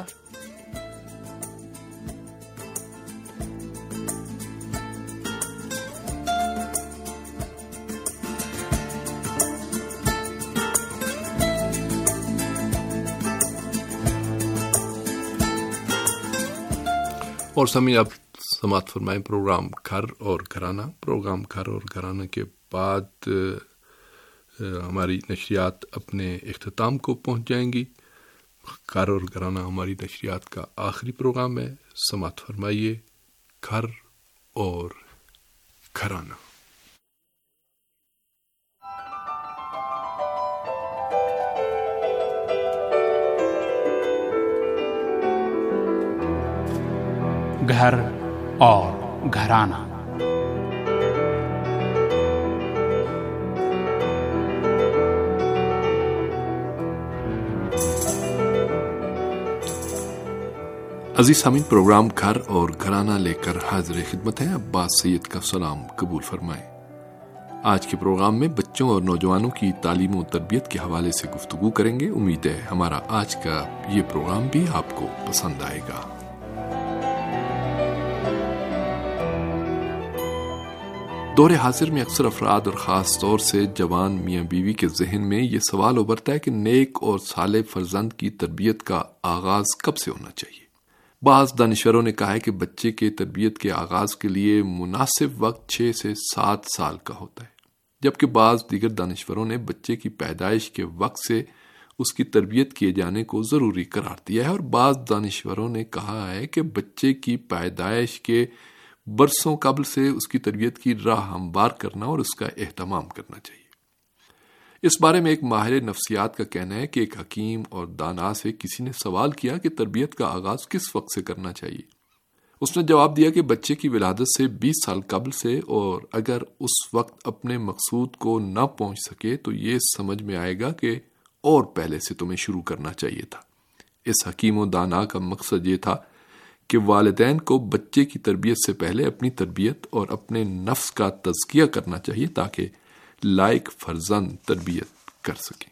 اور سامعین اب سماعت فرمائیں پروگرام گھر اور گھرانہ. پروگرام گھر اور گھرانہ کے بعد ہماری نشریات اپنے اختتام کو پہنچ جائیں گی. گھر اور گھرانہ ہماری نشریات کا آخری پروگرام ہے. سماعت فرمائیے گھر اور گھرانہ. گھر اور گھرانہ. عزیز سامعین پروگرام گھر اور گھرانہ لے کر حاضر خدمت ہے. عباس سید کا سلام قبول فرمائیں. آج کے پروگرام میں بچوں اور نوجوانوں کی تعلیم و تربیت کے حوالے سے گفتگو کریں گے. امید ہے ہمارا آج کا یہ پروگرام بھی آپ کو پسند آئے گا. دور حاضر میں اکثر افراد اور خاص طور سے جوان میاں بیوی کے ذہن میں یہ سوال ابھرتا ہے کہ نیک اور صالح فرزند کی تربیت کا آغاز کب سے ہونا چاہیے. بعض دانشوروں نے کہا ہے کہ بچے کے تربیت کے آغاز کے لیے مناسب وقت چھ سے سات سال کا ہوتا ہے، جبکہ بعض دیگر دانشوروں نے بچے کی پیدائش کے وقت سے اس کی تربیت کیے جانے کو ضروری قرار دیا ہے، اور بعض دانشوروں نے کہا ہے کہ بچے کی پیدائش کے برسوں قبل سے اس کی تربیت کی راہ ہموار کرنا اور اس کا اہتمام کرنا چاہیے. اس بارے میں ایک ماہر نفسیات کا کہنا ہے کہ ایک حکیم اور دانا سے کسی نے سوال کیا کہ تربیت کا آغاز کس وقت سے کرنا چاہیے. اس نے جواب دیا کہ بچے کی ولادت سے بیس سال قبل سے، اور اگر اس وقت اپنے مقصود کو نہ پہنچ سکے تو یہ سمجھ میں آئے گا کہ اور پہلے سے تمہیں شروع کرنا چاہیے تھا. اس حکیم و دانا کا مقصد یہ تھا کہ والدین کو بچے کی تربیت سے پہلے اپنی تربیت اور اپنے نفس کا تزکیہ کرنا چاہیے تاکہ لائق فرزند تربیت کر سکیں.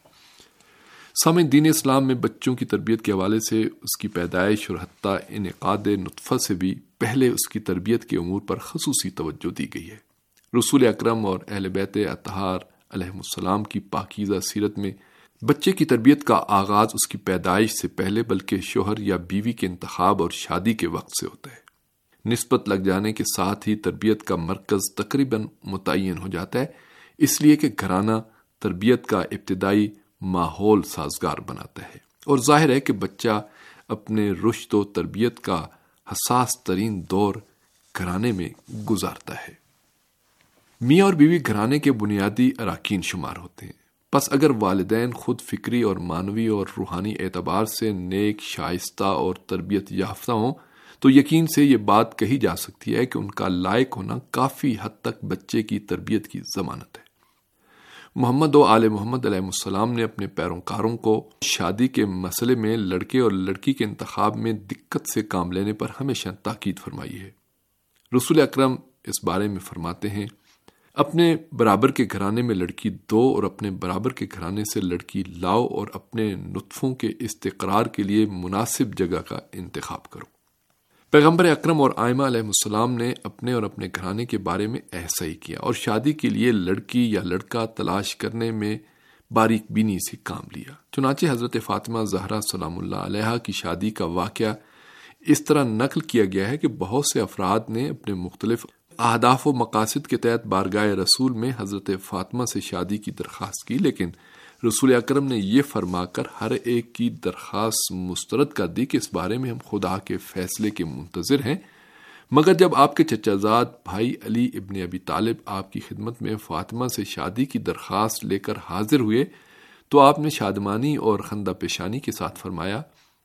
سامعین، دین اسلام میں بچوں کی تربیت کے حوالے سے اس کی پیدائش اور حتیٰ انعقاد نطفہ سے بھی پہلے اس کی تربیت کے امور پر خصوصی توجہ دی گئی ہے. رسول اکرم اور اہل بیت اطہار علیہ السلام کی پاکیزہ سیرت میں بچے کی تربیت کا آغاز اس کی پیدائش سے پہلے بلکہ شوہر یا بیوی کے انتخاب اور شادی کے وقت سے ہوتا ہے. نسبت لگ جانے کے ساتھ ہی تربیت کا مرکز تقریباً متعین ہو جاتا ہے، اس لیے کہ گھرانہ تربیت کا ابتدائی ماحول سازگار بناتا ہے، اور ظاہر ہے کہ بچہ اپنے رشد و تربیت کا حساس ترین دور گھرانے میں گزارتا ہے. میاں اور بیوی گھرانے کے بنیادی اراکین شمار ہوتے ہیں. پس اگر والدین خود فکری اور معنوی اور روحانی اعتبار سے نیک، شائستہ اور تربیت یافتہ ہوں تو یقین سے یہ بات کہی جا سکتی ہے کہ ان کا لائق ہونا کافی حد تک بچے کی تربیت کی ضمانت ہے. محمد و آل محمد علیہ السلام نے اپنے پیروکاروں کو شادی کے مسئلے میں لڑکے اور لڑکی کے انتخاب میں دقت سے کام لینے پر ہمیشہ تاکید فرمائی ہے. رسول اکرم اس بارے میں فرماتے ہیں، اپنے برابر کے گھرانے میں لڑکی دو اور اپنے برابر کے گھرانے سے لڑکی لاؤ، اور اپنے نطفوں کے استقرار کے لیے مناسب جگہ کا انتخاب کرو. پیغمبر اکرم اور آئمہ علیہ السلام نے اپنے اور اپنے گھرانے کے بارے میں ایسا ہی کیا، اور شادی کے لیے لڑکی یا لڑکا تلاش کرنے میں باریک بینی سے کام لیا. چنانچہ حضرت فاطمہ زہرا سلام اللہ علیہا کی شادی کا واقعہ اس طرح نقل کیا گیا ہے کہ بہت سے افراد نے اپنے مختلف اہداف و مقاصد کے تحت بارگاہ رسول میں حضرت فاطمہ سے شادی کی درخواست کی، لیکن رسول اکرم نے یہ فرما کر ہر ایک کی درخواست مسترد کر دی کہ اس بارے میں ہم خدا کے فیصلے کے منتظر ہیں. مگر جب آپ کے چچا زاد بھائی علی ابن ابی طالب آپ کی خدمت میں فاطمہ سے شادی کی درخواست لے کر حاضر ہوئے تو آپ نے شادمانی اور خندہ پیشانی کے ساتھ فرمایا،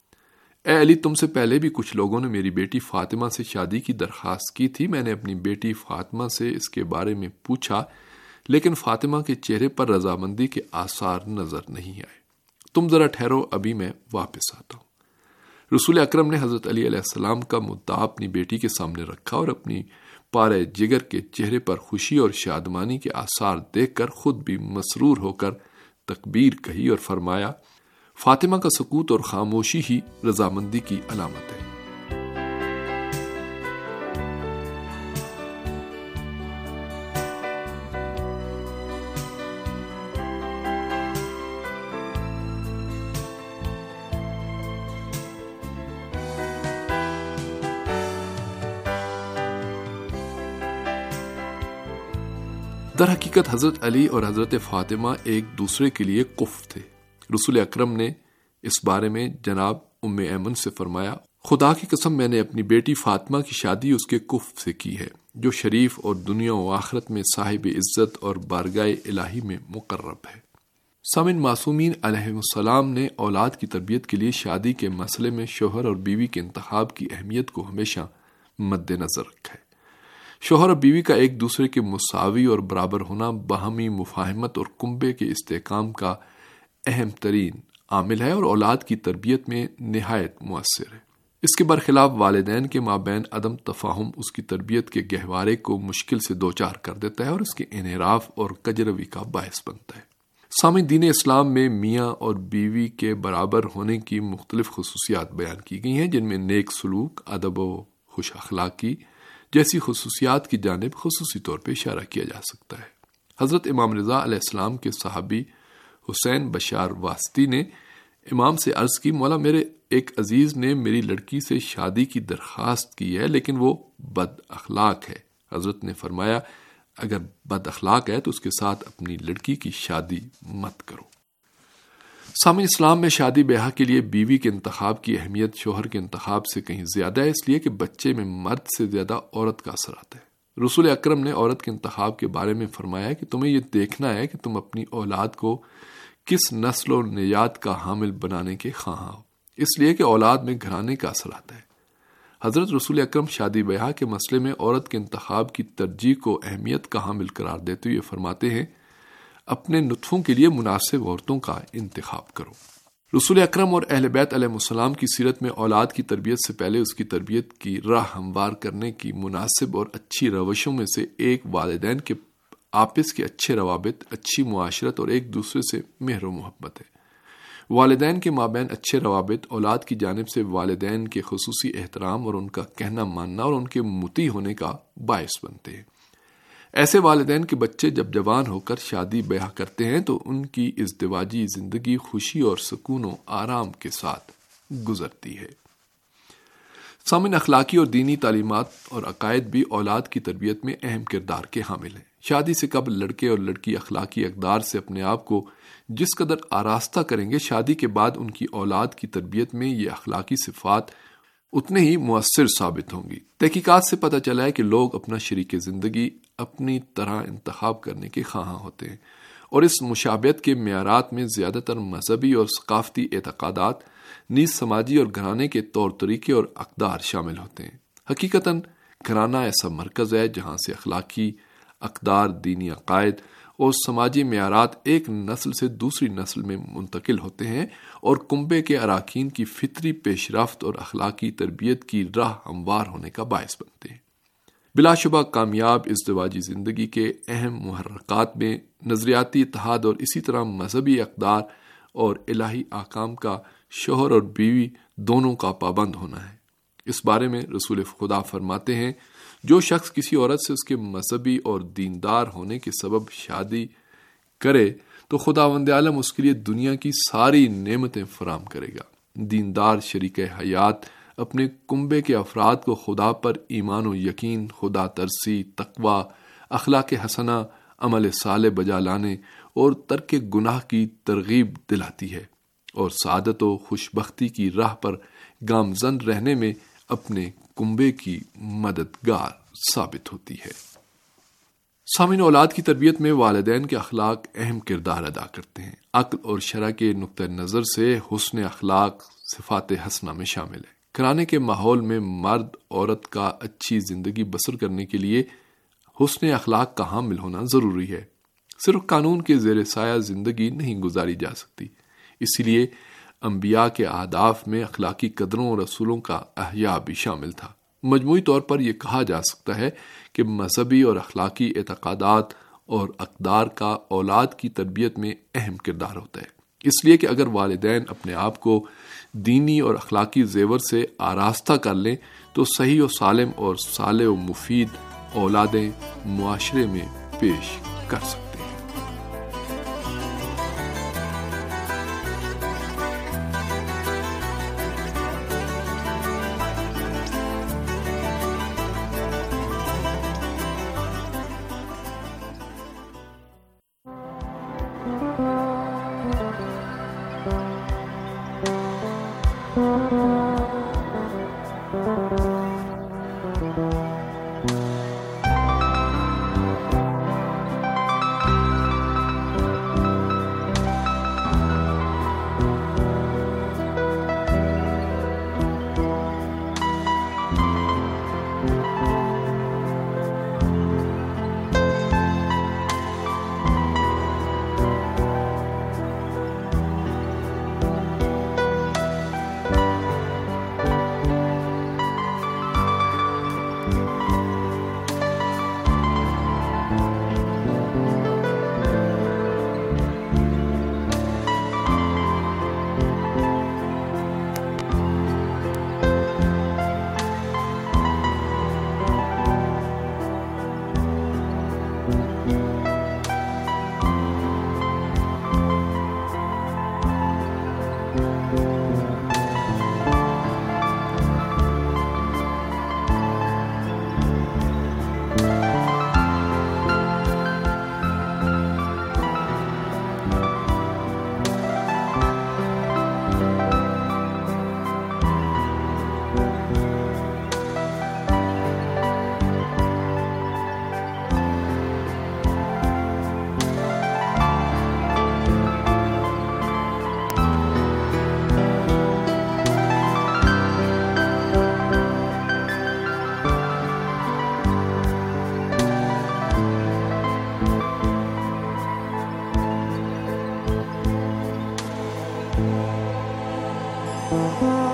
اے علی، تم سے پہلے بھی کچھ لوگوں نے میری بیٹی فاطمہ سے شادی کی درخواست کی تھی. میں نے اپنی بیٹی فاطمہ سے اس کے بارے میں پوچھا، لیکن فاطمہ کے چہرے پر رضامندی کے آثار نظر نہیں آئے. تم ذرا ٹھہرو، ابھی میں واپس آتا ہوں. رسول اکرم نے حضرت علی علیہ السلام کا مدعا اپنی بیٹی کے سامنے رکھا اور اپنی پارے جگر کے چہرے پر خوشی اور شادمانی کے آثار دیکھ کر خود بھی مسرور ہو کر تکبیر کہی اور فرمایا، فاطمہ کا سکوت اور خاموشی ہی رضامندی کی علامت ہے. در حقیقت حضرت علی اور حضرت فاطمہ ایک دوسرے کے لیے کف تھے۔ رسول اکرم نے اس بارے میں جناب ام ایمن سے فرمایا، خدا کی قسم میں نے اپنی بیٹی فاطمہ کی شادی اس کے کف سے کی ہے جو شریف اور دنیا و آخرت میں صاحب عزت اور بارگاہ الہی میں مقرب ہے۔ سامن معصومین علیہ السلام نے اولاد کی تربیت کے لیے شادی کے مسئلے میں شوہر اور بیوی کے انتخاب کی اہمیت کو ہمیشہ مد نظر رکھا ہے۔ شوہر اور بیوی کا ایک دوسرے کے مساوی اور برابر ہونا باہمی مفاہمت اور کنبے کے استحکام کا اہم ترین عامل ہے اور اولاد کی تربیت میں نہایت مؤثر ہے۔ اس کے برخلاف والدین کے مابین عدم تفاہم اس کی تربیت کے گہوارے کو مشکل سے دوچار کر دیتا ہے اور اس کے انحراف اور کجروی کا باعث بنتا ہے۔ سامعین، دین اسلام میں میاں اور بیوی کے برابر ہونے کی مختلف خصوصیات بیان کی گئی ہیں، جن میں نیک سلوک، ادب و خوش اخلاقی جیسی خصوصیات کی جانب خصوصی طور پہ اشارہ کیا جا سکتا ہے۔ حضرت امام رضا علیہ السلام کے صحابی حسین بشار واسطی نے امام سے عرض کی، مولا میرے ایک عزیز نے میری لڑکی سے شادی کی درخواست کی ہے لیکن وہ بد اخلاق ہے۔ حضرت نے فرمایا، اگر بد اخلاق ہے تو اس کے ساتھ اپنی لڑکی کی شادی مت کرو۔ سامعین، اسلام میں شادی بیاہ کے لیے بیوی کے انتخاب کی اہمیت شوہر کے انتخاب سے کہیں زیادہ ہے، اس لیے کہ بچے میں مرد سے زیادہ عورت کا اثر آتا ہے۔ رسول اکرم نے عورت کے انتخاب کے بارے میں فرمایا کہ تمہیں یہ دیکھنا ہے کہ تم اپنی اولاد کو کس نسل و نژاد کا حامل بنانے کے خواہاں ہو، اس لیے کہ اولاد میں گھرانے کا اثر آتا ہے۔ حضرت رسول اکرم شادی بیاہ کے مسئلے میں عورت کے انتخاب کی ترجیح کو اہمیت کا حامل قرار دیتے ہوئے فرماتے ہیں، اپنے نطفوں کے لیے مناسب عورتوں کا انتخاب کرو۔ رسول اکرم اور اہل بیت علیہ السلام کی سیرت میں اولاد کی تربیت سے پہلے اس کی تربیت کی راہ ہموار کرنے کی مناسب اور اچھی روشوں میں سے ایک والدین کے آپس کے اچھے روابط، اچھی معاشرت اور ایک دوسرے سے مہر و محبت ہے۔ والدین کے مابین اچھے روابط اولاد کی جانب سے والدین کے خصوصی احترام اور ان کا کہنا ماننا اور ان کے مطیع ہونے کا باعث بنتے ہیں۔ ایسے والدین کے بچے جب جوان ہو کر شادی بیاہ کرتے ہیں تو ان کی ازدواجی زندگی خوشی اور سکون و آرام کے ساتھ گزرتی ہے۔ سامعین، اخلاقی اور دینی تعلیمات اور عقائد بھی اولاد کی تربیت میں اہم کردار کے حامل ہیں۔ شادی سے قبل لڑکے اور لڑکی اخلاقی اقدار سے اپنے آپ کو جس قدر آراستہ کریں گے، شادی کے بعد ان کی اولاد کی تربیت میں یہ اخلاقی صفات اتنے ہی مؤثر ثابت ہوں گی۔ تحقیقات سے پتہ چلا ہے کہ لوگ اپنا شریک زندگی اپنی طرح انتخاب کرنے کے خواہاں ہوتے ہیں اور اس مشابہت کے معیارات میں زیادہ تر مذہبی اور ثقافتی اعتقادات نیز سماجی اور گھرانے کے طور طریقے اور اقدار شامل ہوتے ہیں۔ حقیقتاً گھرانہ ایسا مرکز ہے جہاں سے اخلاقی اقدار، دینی عقائد اور سماجی معیارات ایک نسل سے دوسری نسل میں منتقل ہوتے ہیں اور کنبے کے اراکین کی فطری پیش رفت اور اخلاقی تربیت کی راہ ہموار ہونے کا باعث بنتے ہیں۔ بلا شبہ کامیاب ازدواجی زندگی کے اہم محرکات میں نظریاتی اتحاد اور اسی طرح مذہبی اقدار اور الہی احکام کا شوہر اور بیوی دونوں کا پابند ہونا ہے۔ اس بارے میں رسول خدا فرماتے ہیں، جو شخص کسی عورت سے اس کے مذہبی اور دیندار ہونے کے سبب شادی کرے تو خداوند عالم اس کے لیے دنیا کی ساری نعمتیں فراہم کرے گا۔ دیندار شریک حیات اپنے کنبے کے افراد کو خدا پر ایمان و یقین، خدا ترسی، تقوی، اخلاق حسنہ، عمل صالح بجا لانے اور ترک گناہ کی ترغیب دلاتی ہے اور سعادت و خوشبختی کی راہ پر گامزن رہنے میں اپنے کنبے کی مددگار ثابت ہوتی ہے۔ سامعین، اولاد کی تربیت میں والدین کے اخلاق اہم کردار ادا کرتے ہیں۔ عقل اور شرع کے نقطہ نظر سے حسن اخلاق صفات حسنہ میں شامل ہے۔ گھرانے کے ماحول میں مرد عورت کا اچھی زندگی بسر کرنے کے لیے حسن اخلاق کا حامل ہونا ضروری ہے۔ صرف قانون کے زیر سایہ زندگی نہیں گزاری جا سکتی، اسی لیے انبیاء کے اہداف میں اخلاقی قدروں اور اصولوں کا احیاء بھی شامل تھا۔ مجموعی طور پر یہ کہا جا سکتا ہے کہ مذہبی اور اخلاقی اعتقادات اور اقدار کا اولاد کی تربیت میں اہم کردار ہوتا ہے، اس لیے کہ اگر والدین اپنے آپ کو دینی اور اخلاقی زیور سے آراستہ کر لیں تو صحیح و سالم اور صالح و مفید اولادیں معاشرے میں پیش کر سکتے ہیں۔ Thank you.